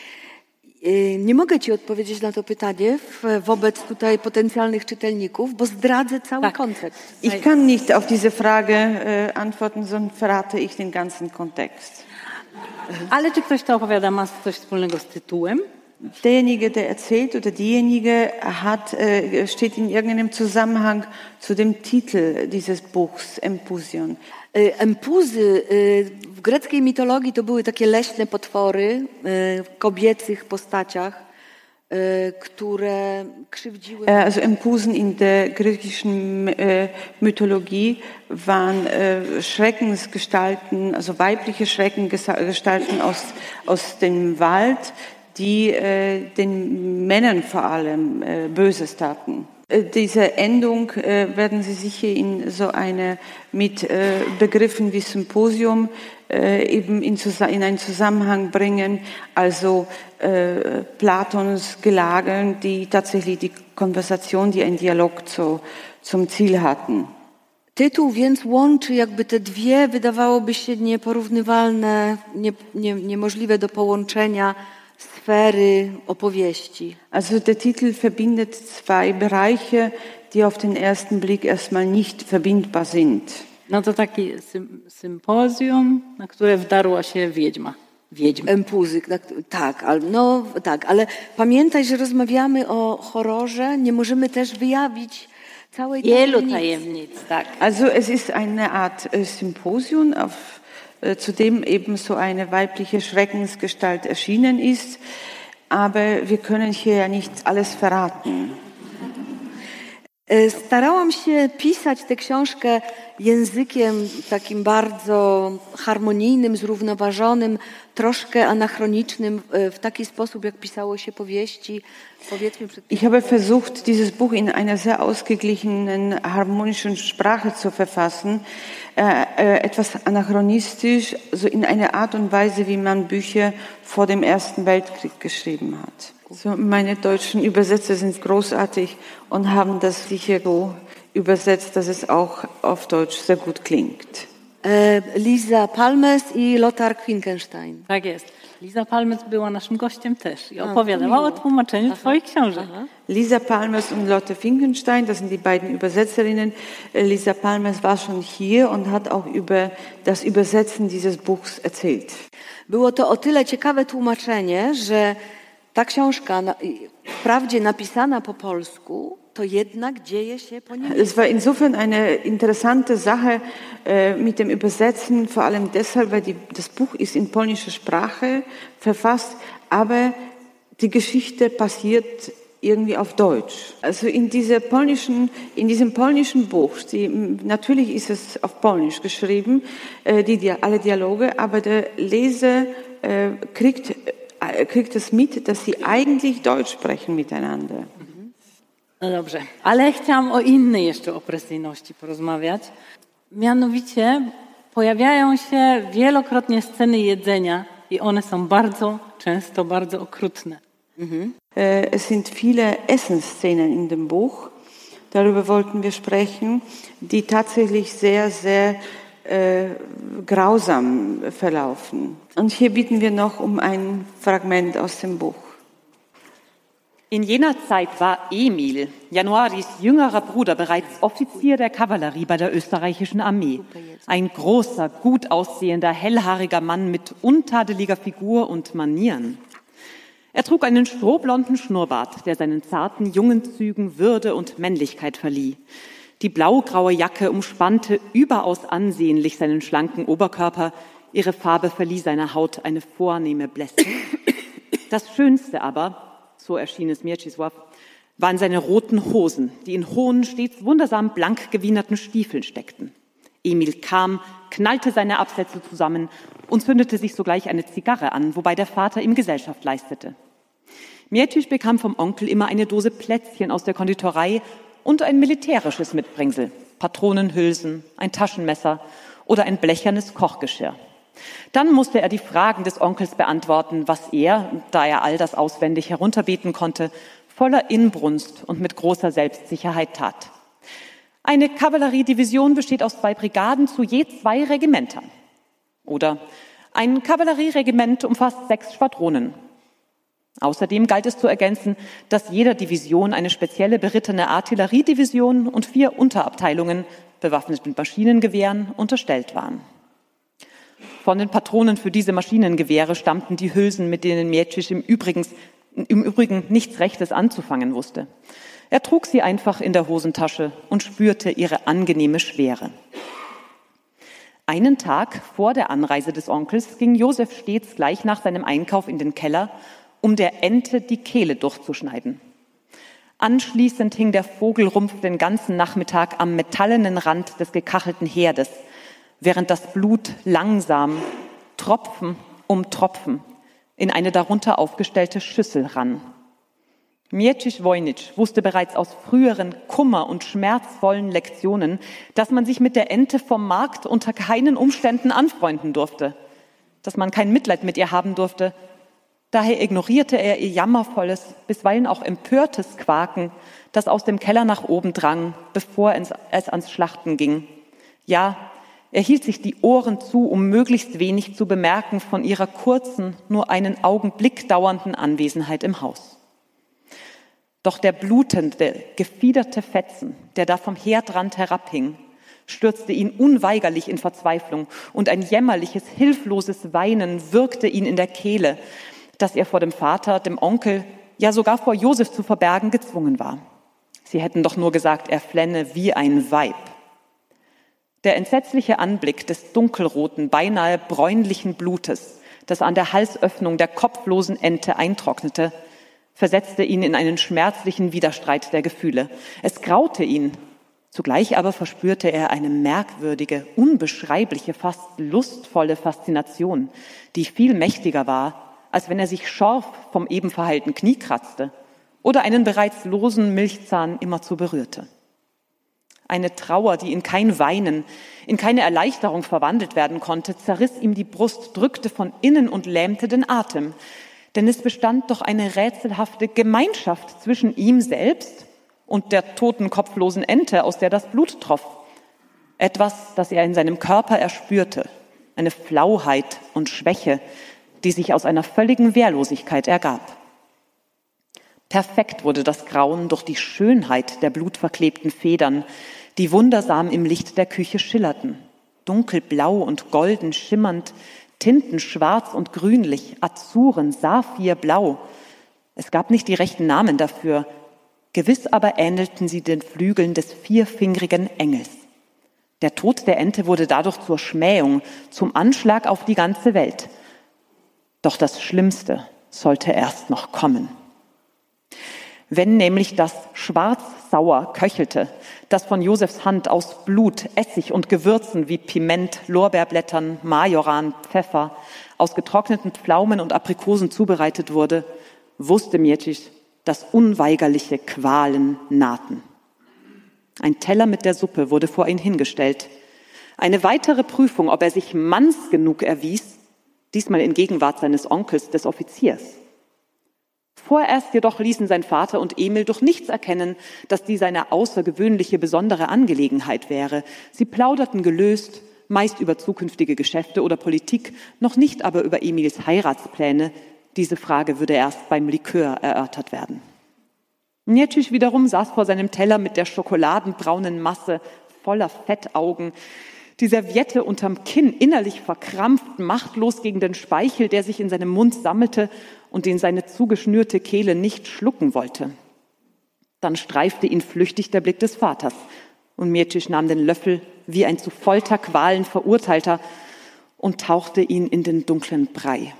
Nie mogę ci odpowiedzieć na to pytanie wobec tutaj potencjalnych czytelników, bo zdradzę cały tak. koncept. Ich kann nicht auf diese Frage äh, antworten, sondern verrate ich den ganzen Kontext. Ale czy ktoś, kto opowiada, ma coś wspólnego z tytułem? Derjenige, der erzählt oder diejenige hat, äh, steht in irgendeinem Zusammenhang zu dem Titel dieses Buchs, Empusion. Empuzy w greckiej mitologii to były takie leśne potwory w kobiecych postaciach, które krzywdziły. Also Empusen in der griechischen Mythologie waren Schreckensgestalten, also weibliche Schreckengestalten aus, aus dem Wald, die den Männern vor allem Böses taten. Diese Endung äh, werden Sie sicher in so eine, mit äh, Begriffen wie Symposium äh, eben in, in einen Zusammenhang bringen, also äh, Platons Gelagen, die tatsächlich die Konversation, die einen Dialog zu, zum Ziel hatten. Tytuł więc łączy jakby te dwie, wydawałoby się nieporównywalne, nie, nie, niemożliwe do połączenia Sfery opowieści. Also der Titel verbindet zwei Bereiche, die auf den ersten Blick erstmal nicht verbindbar sind. No to taki sym, sympozjum, na które wdarła się wiedźma. Wiedźma. Empuzy, tak, no tak, ale pamiętaj, że rozmawiamy o horrorze, nie możemy też wyjawić całej wielu tajemnic, tak. Also es ist eine Art Symposium, auf zu dem eben so eine weibliche Schreckensgestalt erschienen ist. Aber wir können hier ja nicht alles verraten. Starałam się pisać tę książkę językiem takim bardzo harmonijnym, zrównoważonym, troszkę anachronicznym, w taki sposób, jak pisało się powieści. Powiedzmy przed... Ich habe versucht, dieses Buch in einer sehr ausgeglichenen, harmonischen Sprache zu verfassen, etwas anachronistisch, so in einer Art und Weise, wie man Bücher vor dem Ersten Weltkrieg geschrieben hat. So, meine deutschen Übersetzer sind großartig und haben das sicher so übersetzt, dass es auch auf Deutsch sehr gut klingt. Liza Palmes i Lothar Finkelstein. Tak jest. Liza Palmes była naszym gościem też i opowiadała o tłumaczeniu aha, twoich książek. Aha. Liza Palmes und Lotte Finkelstein, das sind die beiden Übersetzerinnen. Liza Palmes war schon hier und hat auch über das Übersetzen dieses Buchs erzählt. Było to o tyle ciekawe tłumaczenie, że ta książka, wprawdzie napisana po polsku, to jednak dzieje się po niemiecku. Es war insofern eine interessante Sache äh, mit dem Übersetzen, vor allem deshalb, weil die, das Buch ist in polnischer Sprache verfasst, aber die Geschichte passiert irgendwie auf Deutsch. Also in dieser polnischen, in diesem polnischen Buch, die, natürlich ist es auf Polnisch geschrieben, äh, die, alle Dialoge, aber der Leser äh, kriegt, äh, kriegt es mit, dass sie eigentlich Deutsch sprechen miteinander. No dobrze, ale chciałam o innej jeszcze opresyjności porozmawiać. Mianowicie pojawiają się wielokrotnie sceny jedzenia i one są bardzo często bardzo okrutne. Mhm. Es sind viele Essensszenen in dem Buch, darüber wollten wir sprechen, die tatsächlich sehr, sehr äh, grausam verlaufen. Und hier bitten wir noch um ein Fragment aus dem Buch. In jener Zeit war Emil, Januaris jüngerer Bruder, bereits Offizier der Kavallerie bei der österreichischen Armee. Ein großer, gut aussehender, hellhaariger Mann mit untadeliger Figur und Manieren. Er trug einen strohblonden Schnurrbart, der seinen zarten, jungen Zügen Würde und Männlichkeit verlieh. Die blaugraue Jacke umspannte überaus ansehnlich seinen schlanken Oberkörper. Ihre Farbe verlieh seiner Haut eine vornehme Blässe. Das Schönste aber, so erschien es Mieczysław, waren seine roten Hosen, die in hohen, stets wundersam blank gewienerten Stiefeln steckten. Emil kam, knallte seine Absätze zusammen und zündete sich sogleich eine Zigarre an, wobei der Vater ihm Gesellschaft leistete. Mieczys bekam vom Onkel immer eine Dose Plätzchen aus der Konditorei und ein militärisches Mitbringsel, Patronenhülsen, ein Taschenmesser oder ein blechernes Kochgeschirr. Dann musste er die Fragen des Onkels beantworten, was er, da er all das auswendig herunterbeten konnte, voller Inbrunst und mit großer Selbstsicherheit tat. Eine Kavalleriedivision besteht aus zwei Brigaden zu je zwei Regimentern. Oder ein Kavallerieregiment umfasst sechs Schwadronen. Außerdem galt es zu ergänzen, dass jeder Division eine spezielle berittene Artilleriedivision und vier Unterabteilungen, bewaffnet mit Maschinengewehren, unterstellt waren. Von den Patronen für diese Maschinengewehre stammten die Hülsen, mit denen Mieczys im Übrigen, im Übrigen nichts Rechtes anzufangen wusste. Er trug sie einfach in der Hosentasche und spürte ihre angenehme Schwere. Einen Tag vor der Anreise des Onkels ging Josef stets gleich nach seinem Einkauf in den Keller, um der Ente die Kehle durchzuschneiden. Anschließend hing der Vogelrumpf den ganzen Nachmittag am metallenen Rand des gekachelten Herdes, während das Blut langsam, Tropfen um Tropfen, in eine darunter aufgestellte Schüssel rann. Mieczys Wojnicz wusste bereits aus früheren kummer- und schmerzvollen Lektionen, dass man sich mit der Ente vom Markt unter keinen Umständen anfreunden durfte, dass man kein Mitleid mit ihr haben durfte. Daher ignorierte er ihr jammervolles, bisweilen auch empörtes Quaken, das aus dem Keller nach oben drang, bevor es ans Schlachten ging. Ja, er hielt sich die Ohren zu, um möglichst wenig zu bemerken von ihrer kurzen, nur einen Augenblick dauernden Anwesenheit im Haus. Doch der blutende, gefiederte Fetzen, der da vom Herdrand herabhing, stürzte ihn unweigerlich in Verzweiflung und ein jämmerliches, hilfloses Weinen würgte ihn in der Kehle, das er vor dem Vater, dem Onkel, ja sogar vor Josef zu verbergen gezwungen war. Sie hätten doch nur gesagt, er flenne wie ein Weib. Der entsetzliche Anblick des dunkelroten, beinahe bräunlichen Blutes, das an der Halsöffnung der kopflosen Ente eintrocknete, versetzte ihn in einen schmerzlichen Widerstreit der Gefühle. Es graute ihn, zugleich aber verspürte er eine merkwürdige, unbeschreibliche, fast lustvolle Faszination, die viel mächtiger war, als wenn er sich scharf vom eben verheilten Knie kratzte oder einen bereits losen Milchzahn immerzu berührte. Eine Trauer, die in kein Weinen, in keine Erleichterung verwandelt werden konnte, zerriss ihm die Brust, drückte von innen und lähmte den Atem. Denn es bestand doch eine rätselhafte Gemeinschaft zwischen ihm selbst und der toten, kopflosen Ente, aus der das Blut troff. Etwas, das er in seinem Körper erspürte, eine Flauheit und Schwäche, die sich aus einer völligen Wehrlosigkeit ergab. Perfekt wurde das Grauen durch die Schönheit der blutverklebten Federn, die wundersam im Licht der Küche schillerten, dunkelblau und golden schimmernd, Tinten schwarz und grünlich, Azuren, Saphirblau. Es gab nicht die rechten Namen dafür, gewiss aber ähnelten sie den Flügeln des vierfingrigen Engels. Der Tod der Ente wurde dadurch zur Schmähung, zum Anschlag auf die ganze Welt. Doch das Schlimmste sollte erst noch kommen. Wenn nämlich das schwarz-sauer köchelte, das von Josefs Hand aus Blut, Essig und Gewürzen wie Piment, Lorbeerblättern, Majoran, Pfeffer, aus getrockneten Pflaumen und Aprikosen zubereitet wurde, wusste Mieczyś, dass unweigerliche Qualen nahten. Ein Teller mit der Suppe wurde vor ihn hingestellt. Eine weitere Prüfung, ob er sich manns genug erwies, diesmal in Gegenwart seines Onkels, des Offiziers. Vorerst jedoch ließen sein Vater und Emil durch nichts erkennen, dass dies eine außergewöhnliche, besondere Angelegenheit wäre. Sie plauderten gelöst, meist über zukünftige Geschäfte oder Politik, noch nicht aber über Emils Heiratspläne. Diese Frage würde erst beim Likör erörtert werden. Mieczyś wiederum saß vor seinem Teller mit der schokoladenbraunen Masse voller Fettaugen, die Serviette unterm Kinn innerlich verkrampft, machtlos gegen den Speichel, der sich in seinem Mund sammelte und den seine zugeschnürte Kehle nicht schlucken wollte. Dann streifte ihn flüchtig der Blick des Vaters und Mieczyś nahm den Löffel wie ein zu Folterqualen Verurteilter und tauchte ihn in den dunklen Brei.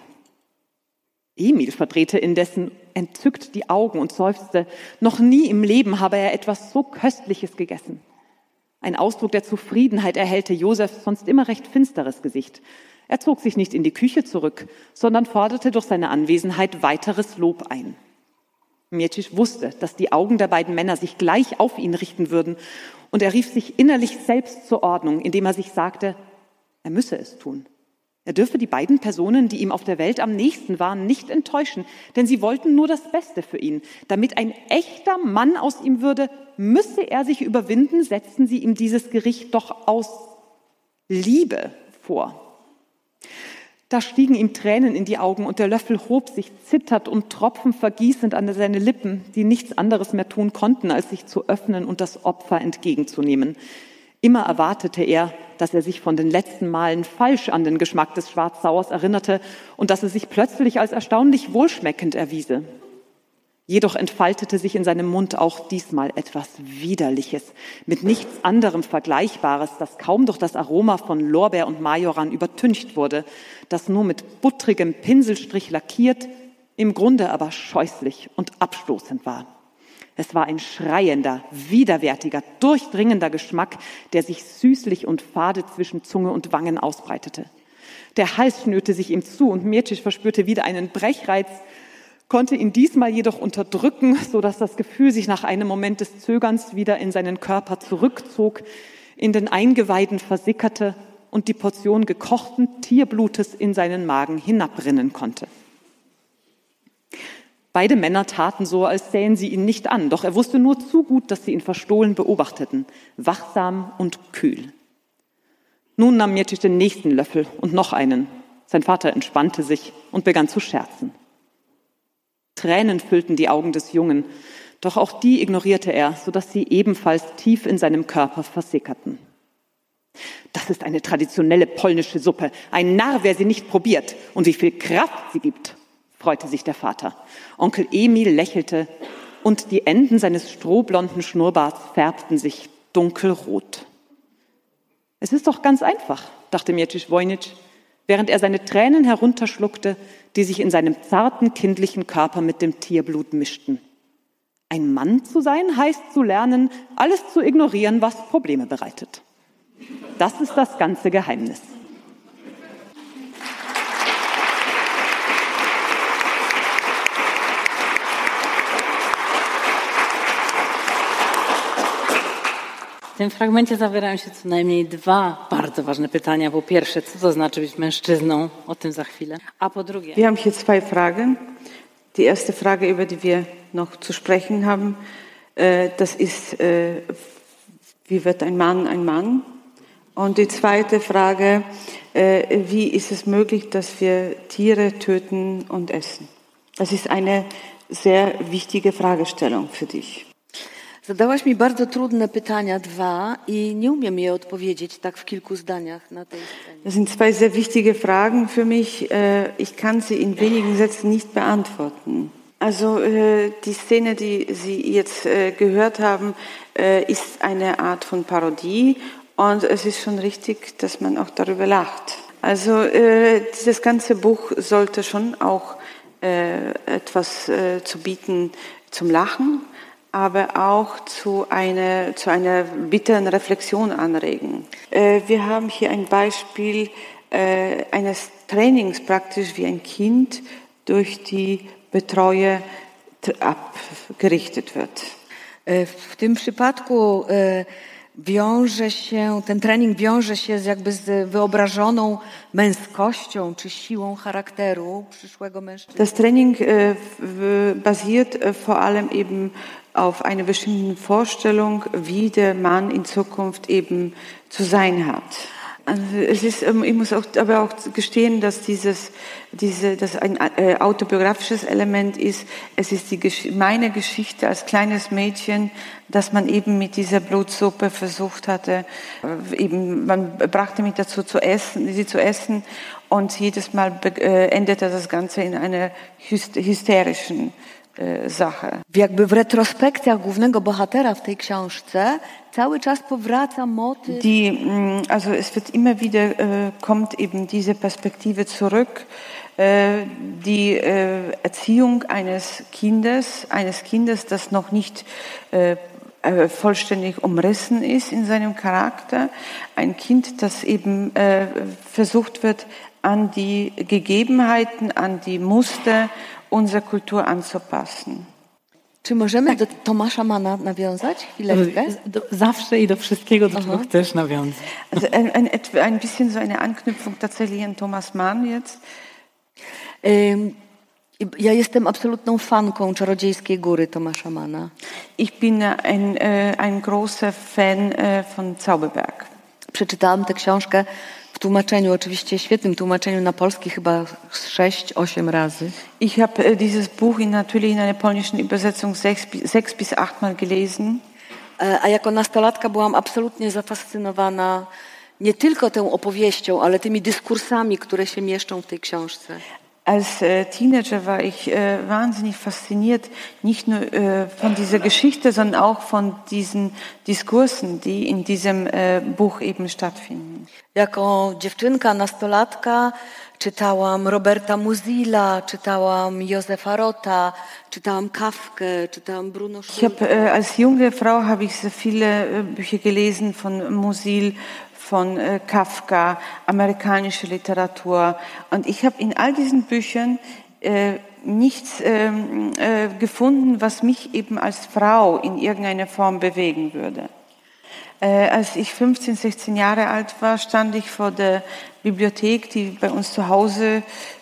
Emil verdrehte indessen entzückt die Augen und seufzte, noch nie im Leben habe er etwas so Köstliches gegessen. Ein Ausdruck der Zufriedenheit erhellte Josefs sonst immer recht finsteres Gesicht. Er zog sich nicht in die Küche zurück, sondern forderte durch seine Anwesenheit weiteres Lob ein. Mieczyś wusste, dass die Augen der beiden Männer sich gleich auf ihn richten würden, und er rief sich innerlich selbst zur Ordnung, indem er sich sagte, er müsse es tun. Er dürfe die beiden Personen, die ihm auf der Welt am nächsten waren, nicht enttäuschen, denn sie wollten nur das Beste für ihn. Damit ein echter Mann aus ihm würde, müsse er sich überwinden, setzten sie ihm dieses Gericht doch aus Liebe vor. Da stiegen ihm Tränen in die Augen und der Löffel hob sich zitternd und tropfenvergießend an seine Lippen, die nichts anderes mehr tun konnten, als sich zu öffnen und das Opfer entgegenzunehmen. Immer erwartete er, dass er sich von den letzten Malen falsch an den Geschmack des Schwarzsauers erinnerte und dass es sich plötzlich als erstaunlich wohlschmeckend erwiese. Jedoch entfaltete sich in seinem Mund auch diesmal etwas Widerliches, mit nichts anderem Vergleichbares, das kaum durch das Aroma von Lorbeer und Majoran übertüncht wurde, das nur mit buttrigem Pinselstrich lackiert, im Grunde aber scheußlich und abstoßend war. Es war ein schreiender, widerwärtiger, durchdringender Geschmack, der sich süßlich und fade zwischen Zunge und Wangen ausbreitete. Der Hals schnürte sich ihm zu und Mieczyś verspürte wieder einen Brechreiz, konnte ihn diesmal jedoch unterdrücken, so dass das Gefühl sich nach einem Moment des Zögerns wieder in seinen Körper zurückzog, in den Eingeweiden versickerte und die Portion gekochten Tierblutes in seinen Magen hinabrinnen konnte. Beide Männer taten so, als sähen sie ihn nicht an, doch er wusste nur zu gut, dass sie ihn verstohlen beobachteten, wachsam und kühl. Nun nahm Mieczyś den nächsten Löffel und noch einen. Sein Vater entspannte sich und begann zu scherzen. Tränen füllten die Augen des Jungen, doch auch die ignorierte er, sodass sie ebenfalls tief in seinem Körper versickerten. Das ist eine traditionelle polnische Suppe, ein Narr, wer sie nicht probiert, und wie viel Kraft sie gibt, freute sich der Vater. Onkel Emil lächelte und die Enden seines strohblonden Schnurrbarts färbten sich dunkelrot. Es ist doch ganz einfach, dachte Mieczyś Wojnicz, während er seine Tränen herunterschluckte, die sich in seinem zarten kindlichen Körper mit dem Tierblut mischten. Ein Mann zu sein heißt zu lernen, alles zu ignorieren, was Probleme bereitet. Das ist das ganze Geheimnis. W tym fragmencie zawierają się co najmniej dwa bardzo ważne pytania. Po pierwsze, co to znaczy być mężczyzną? O tym za chwilę. A po drugie... Wir haben hier zwei Fragen. Die erste Frage, über die wir noch zu sprechen haben, das ist, wie wird ein Mann ein Mann? Und die zweite Frage, äh, wie ist es möglich, dass wir Tiere töten und essen? Das ist eine sehr wichtige Fragestellung für dich. Zadałaś mi bardzo trudne pytania, dwa, i nie umiem je odpowiedzieć tak w kilku zdaniach na tej scenie. Das sind zwei sehr wichtige Fragen für mich. Ich kann sie in wenigen Sätzen nicht beantworten. Also die Szene, die Sie jetzt gehört haben, ist eine Art von Parodie und es ist schon richtig, dass man auch darüber lacht. Also dieses ganze Buch sollte schon auch etwas zu bieten zum Lachen, aber auch zu einer, zu einer bitteren Reflexion anregen. Äh, wir haben hier ein Beispiel äh, eines Trainings, praktisch wie ein Kind durch die Betreuer abgerichtet wird. W tym przypadku wiąże się, ten trening wiąże się z jakby z wyobrażoną męskością czy siłą charakteru przyszłego mężczyzny. Das Training äh, basiert äh, vor allem eben auf einer bestimmten Vorstellung, wie der Mann in Zukunft eben zu sein hat. Also es ist, ich muss auch, aber auch gestehen, dass dieses, diese, das ein äh, autobiografisches Element ist. Es ist die, meine Geschichte als kleines Mädchen, dass man eben mit dieser Blutsuppe versucht hatte, eben, man brachte mich dazu zu essen, sie zu essen, und jedes Mal äh, endete das Ganze in einer hysterischen Sache. Jakby w retrospekcjach głównego bohatera w tej książce cały czas powraca motyw. Die, also es wird immer wieder äh, kommt eben diese Perspektive zurück, äh, die äh, Erziehung eines Kindes, eines Kindes, das noch nicht äh, vollständig umrissen ist in seinem Charakter, ein Kind, das eben äh, versucht wird, an die Gegebenheiten, an die Muster unserer Kultur anzupassen. Czy możemy tak do Tomasza Manna nawiązać chwileczkę? Zawsze i do wszystkiego, do czego chcesz nawiązać. Also ein, ein, ein bisschen so eine Anknüpfung tatsächlich an Thomas Mann jetzt. Ja jestem absolutną fanką Czarodziejskiej Góry Tomasza Manna. Ich bin ein, ein großer Fan von Zauberberg. Przeczytałam tę książkę w tłumaczeniu, oczywiście świetnym tłumaczeniu na polski, chyba sześć, osiem razy. Ich habe dieses Buch in, natürlich in einer polnischen Übersetzung sechs, sechs bis acht Mal gelesen. A jako nastolatka byłam absolutnie zafascynowana nie tylko tą opowieścią, ale tymi dyskursami, które się mieszczą w tej książce. Als äh, Teenager war ich äh, wahnsinnig fasziniert, nicht nur äh, von dieser Geschichte, sondern auch von diesen Diskursen, die in diesem äh, Buch eben stattfinden. Jako dziewczynka, nastolatka czytałam Roberta Muzila, czytałam Józefa Rota, czytałam Kafkę, czytałam Bruno Schulz. Ich habe äh, als junge Frau habe ich sehr viele äh, Bücher gelesen von Musil, von äh, Kafka, amerikanische Literatur. Und ich habe in all diesen Büchern äh, nichts äh, äh, gefunden, was mich eben als Frau in irgendeiner Form bewegen würde. Äh, als ich fünfzehn, sechzehn Jahre alt war, stand ich vor der Bibliothek, die bei uns zu Hause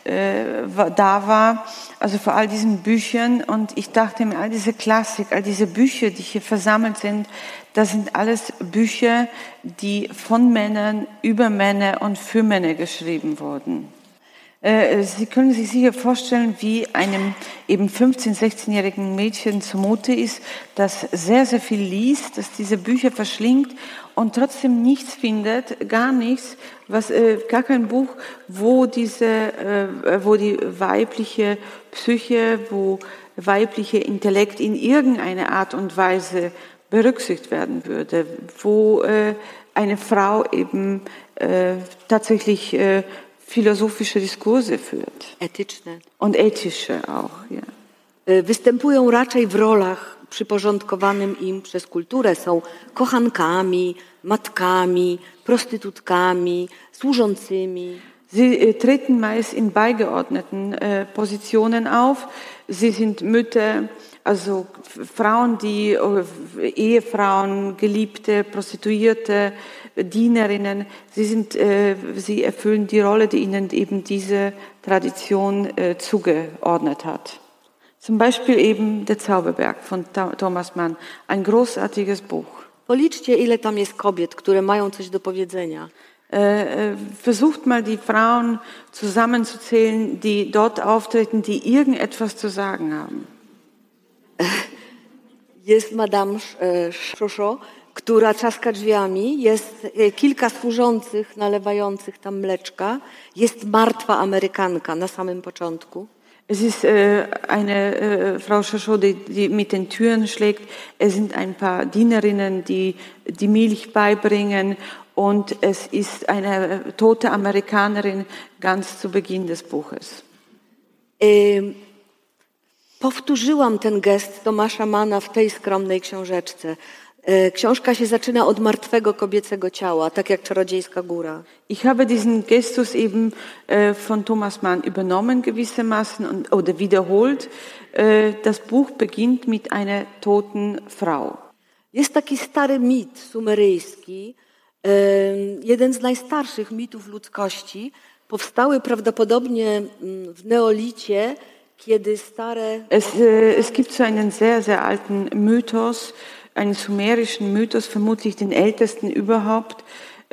äh, war, da war, also vor all diesen Büchern, und ich dachte mir, all diese Klassik, all diese Bücher, die hier versammelt sind, das sind alles Bücher, die von Männern über Männer und für Männer geschrieben wurden. Äh, Sie können sich sicher vorstellen, wie einem eben fünfzehn-, sechzehnjährigen Mädchen zumute ist, das sehr, sehr viel liest, das diese Bücher verschlingt und trotzdem nichts findet, gar nichts, was, äh, gar kein Buch, wo diese, äh, wo die weibliche Psyche, wo weibliche Intellekt in irgendeiner Art und Weise berücksichtigt werden würde, wo äh, eine Frau eben äh, tatsächlich äh, philosophische Dyskurse führt. Etyczne. Und ethische auch, ja. Występują raczej w rolach przyporządkowanym im przez kulturę. Są kochankami, matkami, prostytutkami, służącymi. Sie treten meist in beigeordneten äh, Positionen auf. Sie sind Mütter, also Frauen, die äh, Ehefrauen, Geliebte, Prostituierte, Dienerinnen. Sie sind, äh, sie erfüllen die Rolle, die ihnen eben diese Tradition äh, zugeordnet hat. Zum Beispiel eben der Zauberberg von Thomas Mann, ein großartiges Buch. Policzcie, ile tam jest kobiet, które mają coś do powiedzenia. Versucht mal die Frauen zusammenzuzählen, die dort auftreten, die irgendetwas zu sagen haben. Jest Madame Chauchot, która trzaska drzwiami, jest kilka służących nalewających tam mleczka, jest martwa Amerykanka na samym początku. Es ist äh, eine äh, Frau Chauchot, die, die mit den Türen schlägt. Es sind ein paar Dienerinnen, die die Milch beibringen. Und es ist eine tote Amerikanerin ganz zu Beginn des Buches. Yy, powtórzyłam ten gest Tomasza Manna w tej skromnej książeczce. Yy, książka się zaczyna od martwego kobiecego ciała, tak jak Czarodziejska Góra. Ich habe diesen Gestus eben äh, von Thomas Mann übernommen gewissermaßen und, oder wiederholt. Äh, das Buch beginnt mit einer toten Frau. Jest taki stary mit sumeryjski, jeden z najstarszych mitów ludzkości, powstały prawdopodobnie w neolicie, kiedy stare... Es, es gibt so einen sehr, sehr alten Mythos, einen sumerischen Mythos, vermutlich den ältesten überhaupt.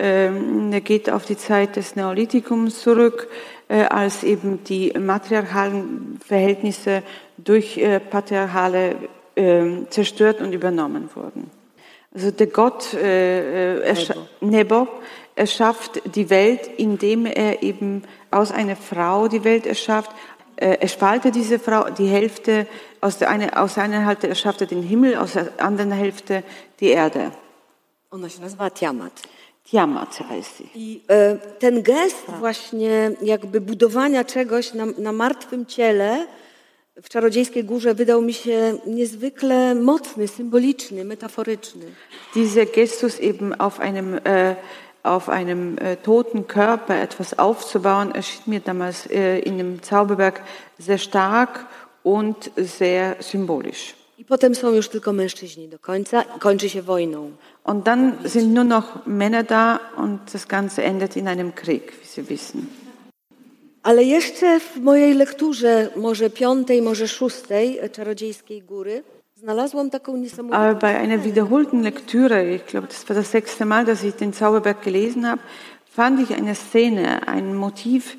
Er geht auf die Zeit des Neolithikums zurück, als eben die matriarchalen Verhältnisse durch patriarchale zerstört und übernommen wurden. Also der Gott äh, erscha- Nebo erschafft die Welt, indem er eben aus einer Frau die Welt erschafft. Äh, er spaltet diese Frau, die Hälfte, aus, der eine, aus einer Hälfte erschafft er den Himmel, aus der anderen Hälfte die Erde. Ona się nazywa Tiamat. Tiamat heißt sie. I e, ten gest właśnie jakby budowania czegoś na, na martwym ciele w Czarodziejskiej Górze wydał mi się niezwykle mocny, symboliczny, metaforyczny. Dieser Gestus eben auf einem, äh, auf einem äh, toten Körper etwas aufzubauen, erschien mir damals äh, in dem Zauberberg sehr stark und sehr symbolisch. I potem są już tylko mężczyźni do końca, kończy się wojną. Und dann sind nur noch Männer da und das Ganze endet in einem Krieg, wie Sie wissen. Ale jeszcze w mojej lekturze, może piątej, może szóstej Czarodziejskiej Góry, znalazłam taką niesamowitą... Aber bei einer wiederholten Lektüre, ich glaube, das war das sechste Mal, dass ich den Zauberberg gelesen habe, fand ich eine Szene, ein Motiv,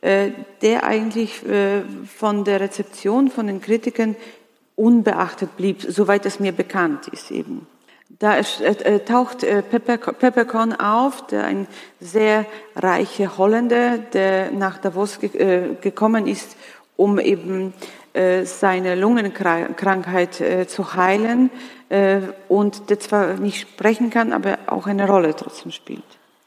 der eigentlich von der Rezeption, von den Kritikern unbeachtet blieb, soweit es mir bekannt ist eben. Da taucht Peppercorn auf, der ein sehr reicher Holländer, der nach Davos gekommen ist, um eben seine Lungenkrankheit zu heilen und der zwar nicht sprechen kann, aber auch eine Rolle trotzdem spielt.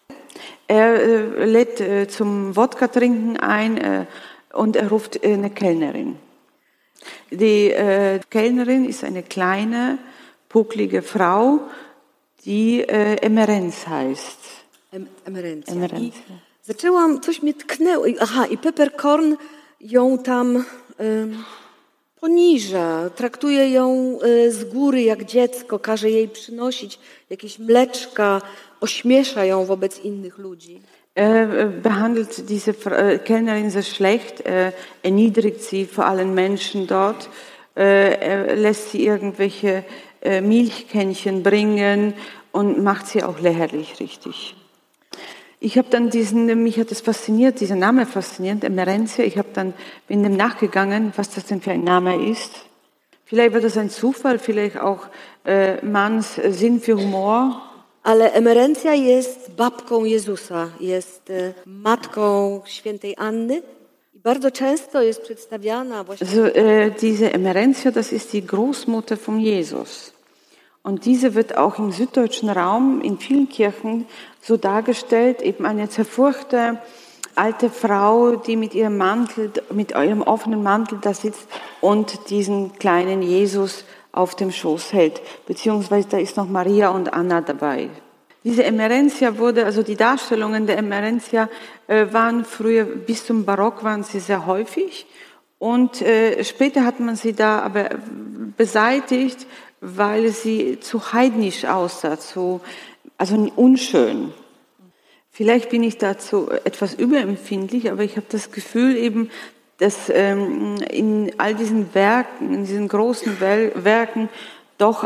Er lädt zum Wodka-Trinken ein und er ruft eine Kellnerin. Die Kellnerin ist eine kleine, pucklige Frau, die e, Emerenz heißt. Em, emerencja. Emerencja. I zaczęłam, coś mnie tknęło. Aha, i Peppercorn ją tam y, poniża, traktuje ją y, z góry jak dziecko, każe jej przynosić jakieś mleczka, ośmiesza ją wobec innych ludzi. Er behandelt diese Kellnerin sehr schlecht, er erniedrigt sie vor allen Menschen dort, er lässt sie irgendwelche Milchkännchen bringen und macht sie auch lächerlich, richtig. Ich habe dann diesen, mich hat das fasziniert, dieser Name fasziniert, Emerentia. Ich habe dann, bin dem nachgegangen, was das denn für ein Name ist. Vielleicht war das ein Zufall, vielleicht auch äh, Manns Sinn für Humor. Ale Emerencja jest babką Jezusa, jest e, matką świętej Anny i bardzo często jest przedstawiana właśnie... Also, äh, diese Emerentia, das ist die Großmutter von Jesus. Und diese wird auch im süddeutschen Raum in vielen Kirchen so dargestellt, eben eine zerfurchte alte Frau, die mit ihrem Mantel, mit ihrem offenen Mantel da sitzt und diesen kleinen Jesus auf dem Schoß hält. Beziehungsweise da ist noch Maria und Anna dabei. Diese Emerentia wurde, also die Darstellungen der Emerentia äh, waren früher, bis zum Barock waren sie sehr häufig. Und äh, später hat man sie da aber beseitigt, weil sie zu heidnisch aussah, zu, also unschön. Vielleicht bin ich dazu etwas überempfindlich, aber ich habe das Gefühl eben, dass ähm, in all diesen Werken, in diesen großen Werken doch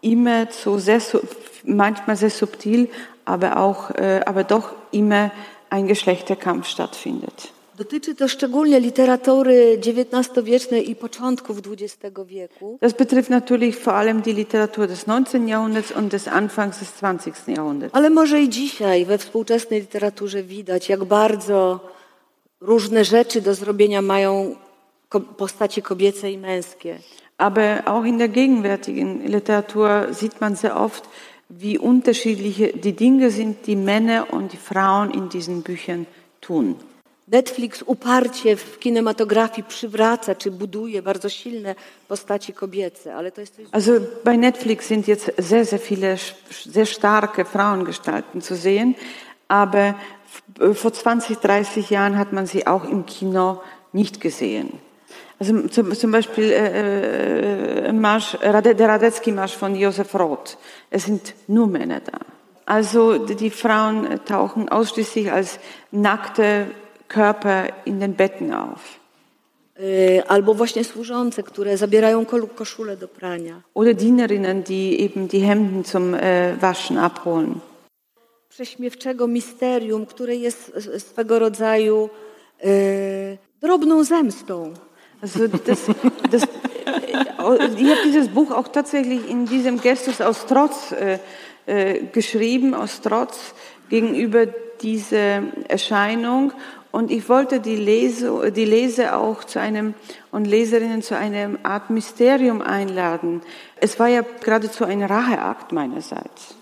immer so sehr, manchmal sehr subtil, aber auch, aber doch immer ein Geschlechterkampf stattfindet. Dotyczy to szczególnie literatury dziewiętnastowiecznej i początków dwudziestego wieku. Das betrifft natürlich vor allem die Literatur des neunzehnten Jahrhunderts und des Anfangs des zwanzigsten Jahrhunderts. Ale może i dzisiaj we współczesnej literaturze widać, jak bardzo różne rzeczy do zrobienia mają postaci kobiece i męskie. Aber auch in der gegenwärtigen Literatur sieht man sehr oft, wie unterschiedliche die Dinge sind, die Männer und die Frauen in diesen Büchern tun. Netflix uparcie w kinematografii przywraca czy buduje bardzo silne postaci kobiece, ale to jest coś... Also bei Netflix sind jetzt sehr, sehr viele sehr starke Frauengestalten zu sehen, aber vor zwanzig, dreißig Jahren hat man sie auch im Kino nicht gesehen. Also zum, zum Beispiel äh, Marsch, der Radetzky-Marsch von Josef Roth. Es sind nur Männer da. Also die Frauen tauchen ausschließlich als nackte Körper in den Betten auf. Albo właśnie służące, które zabierają koszulę do prania. Oder Dienerinnen, die eben die Hemden zum äh, Waschen abholen. Prześmiewczego misterium, które jest swego rodzaju e, drobną zemstą. Also das, das, ich habe dieses Buch auch tatsächlich in diesem Gestus aus Trotz äh, äh, geschrieben, aus Trotz gegenüber dieser Erscheinung. Und ich wollte die Leser, die Leser auch zu einem und Leserinnen zu einer Art Mysterium einladen. Es war ja geradezu ein Racheakt meinerseits.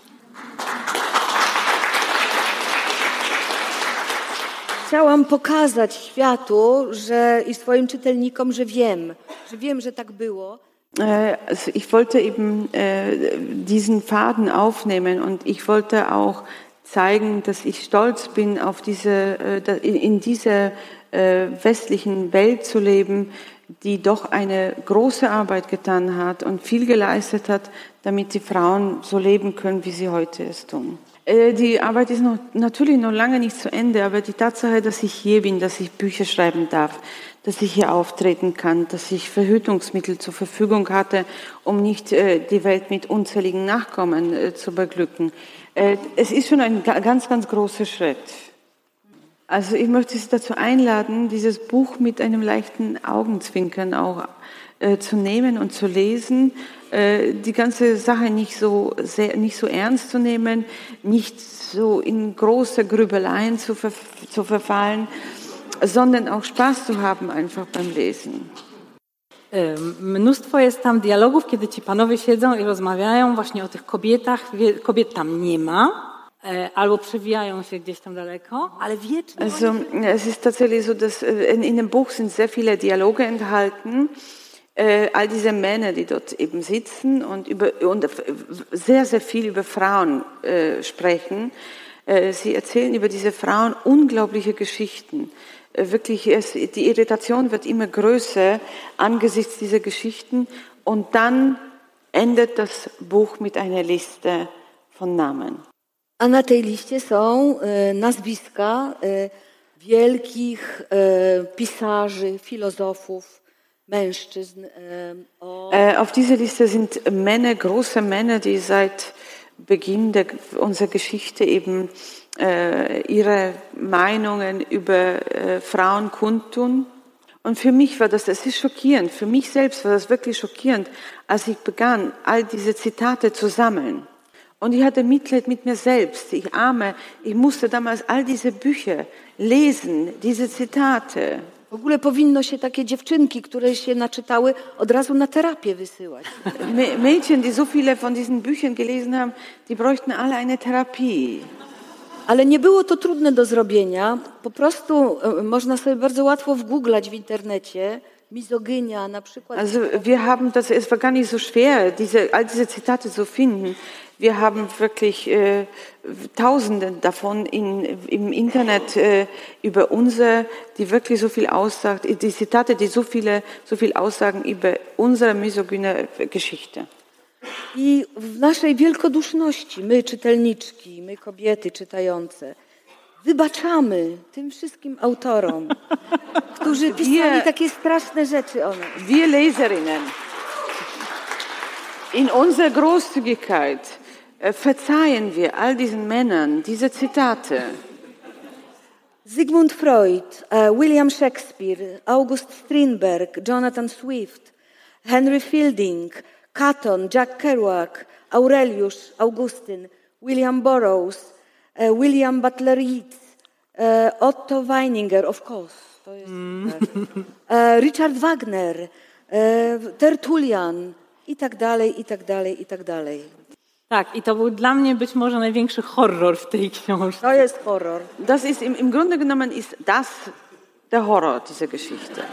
Chciałam pokazać światu, że i swoim czytelnikom, że wiem, że wiem, że tak było. Also ich wollte eben äh, diesen Faden aufnehmen und ich wollte auch zeigen, dass ich stolz bin, auf diese, äh, in dieser äh, westlichen Welt zu leben, die doch eine große Arbeit getan hat und viel geleistet hat, damit die Frauen so leben können, wie sie heute es tun. Die Arbeit ist noch, natürlich noch lange nicht zu Ende, aber die Tatsache, dass ich hier bin, dass ich Bücher schreiben darf, dass ich hier auftreten kann, dass ich Verhütungsmittel zur Verfügung hatte, um nicht äh, die Welt mit unzähligen Nachkommen äh, zu beglücken. Äh, es ist schon ein ganz, ganz großer Schritt. Also ich möchte Sie dazu einladen, dieses Buch mit einem leichten Augenzwinkern auch äh, zu nehmen und zu lesen, äh, die ganze Sache nicht so sehr, nicht so ernst zu nehmen, nicht so in große Grübeleien zu, ver, zu verfallen, sondern auch Spaß zu haben einfach beim Lesen. Mnóstwo jest tam dialogów, kiedy ci panowie siedzą i rozmawiają właśnie o tych kobietach. Kobiet tam nie ma, albo przewijają się gdzieś tam daleko, ale wiecznie. Also, es ist tatsächlich so, dass in, in dem Buch sind sehr viele Dialoge enthalten. Äh, all diese Männer, die dort eben sitzen und, über, und sehr, sehr viel über Frauen äh, sprechen. Äh, sie erzählen über diese Frauen unglaubliche Geschichten. Äh, wirklich, es, die Irritation wird immer größer angesichts dieser Geschichten. Und dann endet das Buch mit einer Liste von Namen. A na tej liście są e, nazwiska e, wielkich e, pisarzy, filozofów, mężczyzn. E, o... äh, auf dieser Liste sind Männer, große Männer, die seit Beginn der, unserer Geschichte eben äh, ihre Meinungen über äh, Frauen kundtun. Und für mich war das, das ist schockierend, für mich selbst war das wirklich schockierend, als ich begann, all diese Zitate zu sammeln. Und ich hatte Mitleid mit mir selbst. Ich arme, ich musste damals all diese Bücher lesen, diese Zitate. W ogóle powinno się takie dziewczynki, które się naczytały, od razu na terapię wysyłać. Mädchen, die so viele von diesen Büchern gelesen haben, die bräuchten alle eine Therapie. Ale nie było to trudne do zrobienia. Po prostu można sobie bardzo łatwo wgooglać w internecie. Misogynia na przykład. Also wir haben das, es war gar nicht so schwer, diese, all diese Zitate zu finden. Wir haben wirklich äh, Tausende davon in, im Internet äh, über unsere, die wirklich so viel aussagt, die Zitate, die so viele, so viel aussagen über unsere misogyne Geschichte. I w naszej wielkoduszności, my czytelniczki, my kobiety czytające, wybaczamy tym wszystkim autorom, którzy pisali wir, takie straszne rzeczy o nas. Wir Leserinnen. in unserer Großzügigkeit verzeihen wir all diesen Männern diese Zitate. Sigmund Freud, uh, William Shakespeare, August Strindberg, Jonathan Swift, Henry Fielding, Catton, Jack Kerouac, Aurelius, Augustyn, William Burroughs, uh, William Butler Yeats, uh, Otto Weininger, of course, to jest mm. uh, Richard Wagner, uh, Tertullian i tak dalej, i tak dalej, i tak dalej. Tak, i to był dla mnie być może największy horror w tej książce. To jest horror. Das ist im, im Grunde genommen ist das der Horror dieser Geschichte.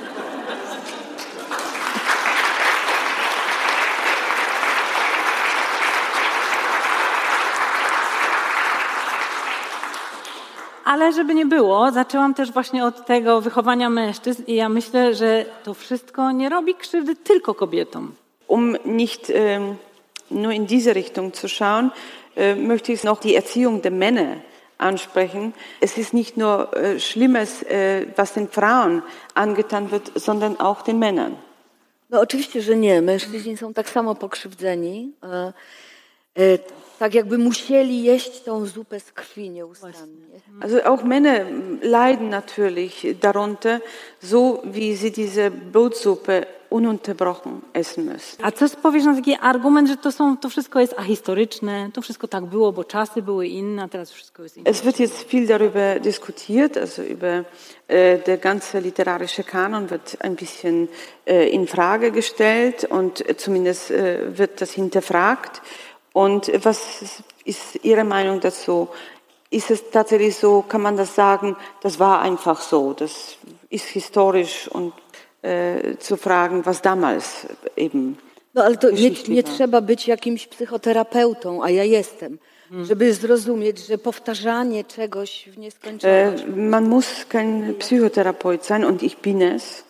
Ale żeby nie było, zaczęłam też właśnie od tego wychowania mężczyzn i ja myślę, że to wszystko nie robi krzywdy tylko kobietom. Um nicht ähm, nur in diese Richtung zu schauen, äh, möchte ich noch die Erziehung der Männer ansprechen. Es ist nicht nur äh, Schlimmes, äh, was den Frauen angetan wird, sondern auch den Männern. No oczywiście, że nie. Mężczyźni są tak samo pokrzywdzeni. E, e, tak jakby musieli jeść tą zupę z krwi nieustannie. Also auch Männer leiden natürlich darunter, so wie sie diese Blutsuppe ununterbrochen essen müssen. A co powiesz na taki argument, że to, są, to wszystko jest ahistoryczne, to wszystko tak było, bo czasy były inne, a teraz wszystko jest inne. Es wird jetzt viel darüber diskutiert, also über äh, der ganze literarische Kanon wird ein bisschen äh, in Frage gestellt und zumindest äh, wird das hinterfragt. Und was ist Ihre Meinung dazu? Ist es tatsächlich so, kann man das sagen, das war einfach so, das ist historisch und äh, zu fragen, was damals eben No ale to nie, nie trzeba być jakimś psychoterapeutą, a ja jestem, hmm. żeby zrozumieć, że powtarzanie czegoś w nieskończoność. Äh, man muss kein Psychotherapeut sein und ich bin es,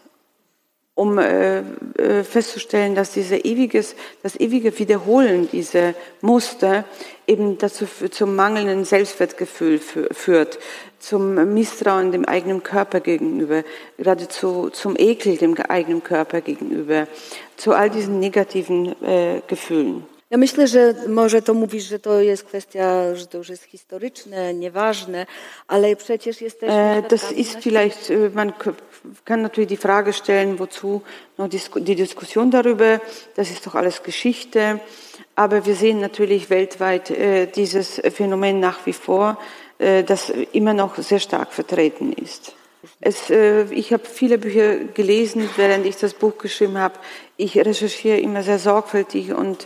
um äh, festzustellen, dass diese ewiges, das ewige Wiederholen dieser Muster eben dazu zum mangelnden Selbstwertgefühl führt, zum Misstrauen dem eigenen Körper gegenüber, geradezu zum Ekel dem eigenen Körper gegenüber, zu all diesen negativen äh, Gefühlen. Ja myślę, że może to mówisz, że to jest kwestia, że to już jest historyczne, nieważne, ale przecież jesteśmy... Äh, das ist vielleicht, man kann natürlich die Frage stellen, wozu noch die Diskussion darüber, das ist doch alles Geschichte, aber wir sehen natürlich weltweit äh, dieses Phänomen nach wie vor, äh, das immer noch sehr stark vertreten ist. Es, äh, ich habe viele Bücher gelesen, während ich das Buch geschrieben habe. Ich recherchiere immer sehr sorgfältig und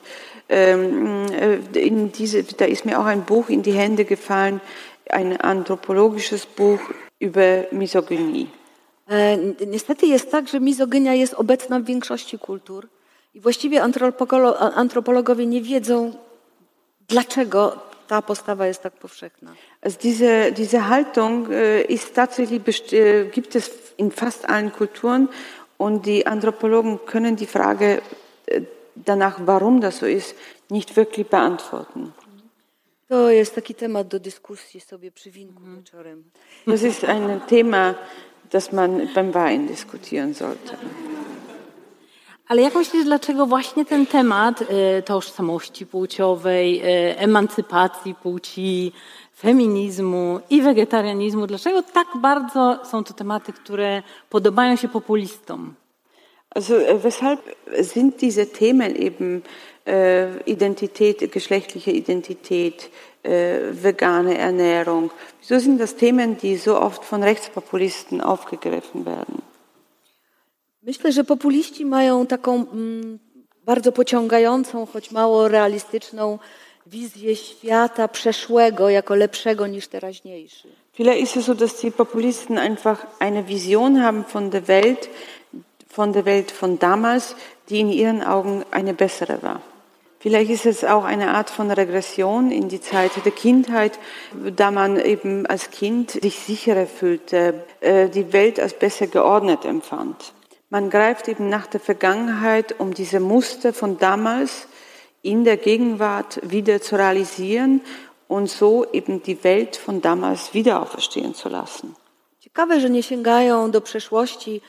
In diese, da ist mir auch ein Buch in die Hände gefallen, ein anthropologisches Buch über Misogynie. E, niestety jest tak, że mizogynia jest obecna w większości kultur i właściwie antropolo- antropologowie nie wiedzą, dlaczego ta postawa jest tak powszechna. Also diese, diese Haltung äh, ist tatsächlich, äh, gibt es in fast allen Kulturen und die Anthropologen können die Frage äh, danach, warum das so ist, nicht wirklich beantworten. To jest taki temat do dyskusji sobie przy winku mhm. wieczorem. Das ist ein Thema, das man beim Wein diskutieren sollte. Ale jak myślisz, dlaczego właśnie ten temat y, tożsamości płciowej, y, emancypacji płci, feminizmu i wegetarianizmu, dlaczego tak bardzo są to tematy, które podobają się populistom? Also weshalb sind diese Themen eben äh, Identität, geschlechtliche Identität, äh, vegane Ernährung, wieso sind das Themen, die so oft von Rechtspopulisten aufgegriffen werden? Myślę, że populiści mają taką mm, bardzo pociągającą, choć mało realistyczną wizję świata przeszłego jako lepszego niż teraźniejszy. Vielleicht ist es so, dass die Populisten einfach eine Vision haben von der Welt, von der Welt von damals, die in ihren Augen eine bessere war. Vielleicht ist es auch eine Art von Regression in die Zeit der Kindheit, da man eben als Kind sich sicherer fühlte, die Welt als besser geordnet empfand. Man greift eben nach der Vergangenheit, um diese Muster von damals in der Gegenwart wieder zu realisieren und so eben die Welt von damals wieder auferstehen zu lassen. Ciekawe, że nie sięgają do przeszłości,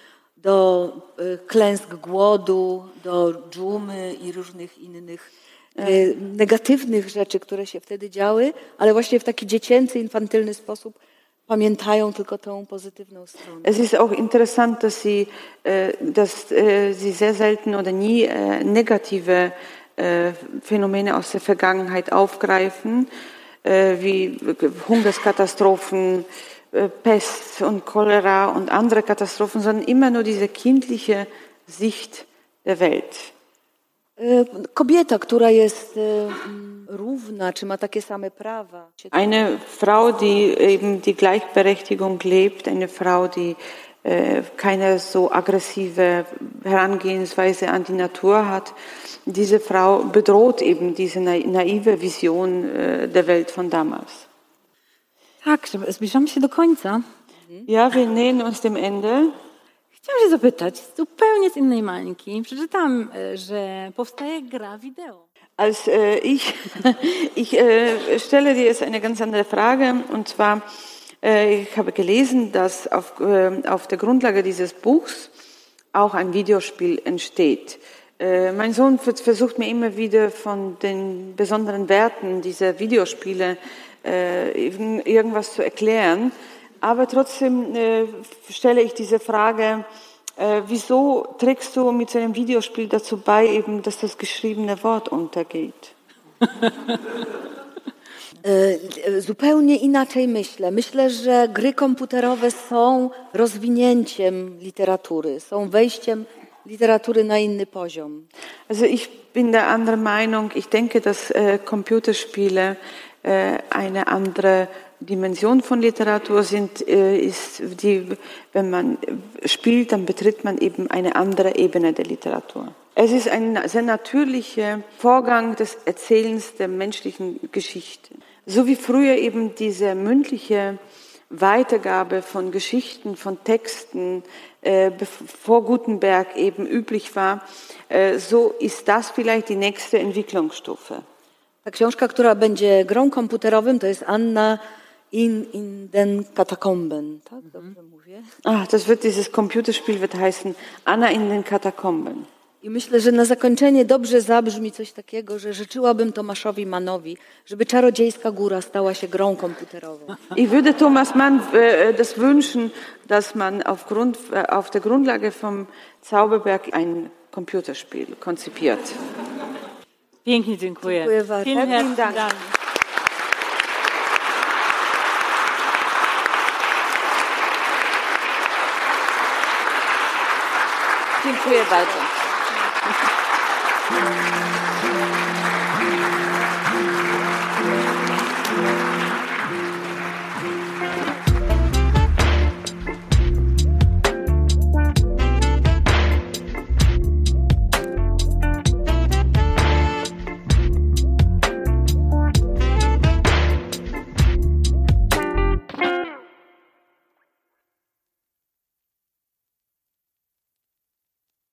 do klęsk głodu, do dżumy i różnych innych negatywnych rzeczy, które się wtedy działy, ale właśnie w taki dziecięcy, infantylny sposób pamiętają tylko tą pozytywną stronę. Es ist auch interessant, dass sie, dass sie sehr selten oder nie negative Phänomene aus der Vergangenheit aufgreifen, wie Hungerskatastrophen, Pest und Cholera und andere Katastrophen, sondern immer nur diese kindliche Sicht der Welt. Kobieta, która jest równa, czy ma takie same prawa. Eine Frau, die eben die Gleichberechtigung lebt, eine Frau, die äh, keine so aggressive Herangehensweise an die Natur hat. Diese Frau bedroht eben diese naive Vision äh, der Welt von damals. Tak, zbliżamy się do końca. Ja, wir nähern uns dem Ende. Chciałam się zapytać, zupełnie z innej mańki. Przeczytałam, że powstaje gra wideo. Als äh, ich, ich äh, stelle dir jetzt eine ganz andere Frage, und zwar, äh, ich habe gelesen, dass auf, äh, auf der Grundlage dieses Buchs auch ein Videospiel entsteht. Äh, mein Sohn versucht mir immer wieder von den besonderen Werten dieser Videospiele äh, irgendwas zu erklären. Aber trotzdem äh, stelle ich diese Frage, äh, wieso trägst du mit so einem Videospiel dazu bei, eben, dass das geschriebene Wort untergeht? Zupełnie inaczej myślę. Myślę, że gry komputerowe są rozwinięciem literatury, są wejściem literatury na inny poziom. Also ich bin der anderen Meinung. Ich denke, dass äh, Computerspiele äh, eine andere Dimension von Literatur sind, ist die, wenn man spielt, dann betritt man eben eine andere Ebene der Literatur. Es ist ein sehr natürlicher Vorgang des Erzählens der menschlichen Geschichte. So wie früher eben diese mündliche Weitergabe von Geschichten, von Texten äh, vor Gutenberg eben üblich war, äh, so ist das vielleicht die nächste Entwicklungsstufe. Ta książka, która będzie grą komputerowym, to jest Anna in, in den Katakomben. Tak, dobrze mówię? Ah, das wird, dieses Computerspiel wird heißen Anna in den Katakomben. I myślę, że na zakończenie dobrze zabrzmi coś takiego, że życzyłabym Tomaszowi Mannowi, żeby Czarodziejska Góra stała się grą komputerową. Ich würde Thomas Mann äh, das wünschen, dass man aufgrund, äh, auf der Grundlage vom Zauberberg ein Computerspiel konzipiert. Pięknie dziękuję. Dziękuję bardzo. Vielen herzlichen Dank. Dank. Dziękuję bardzo.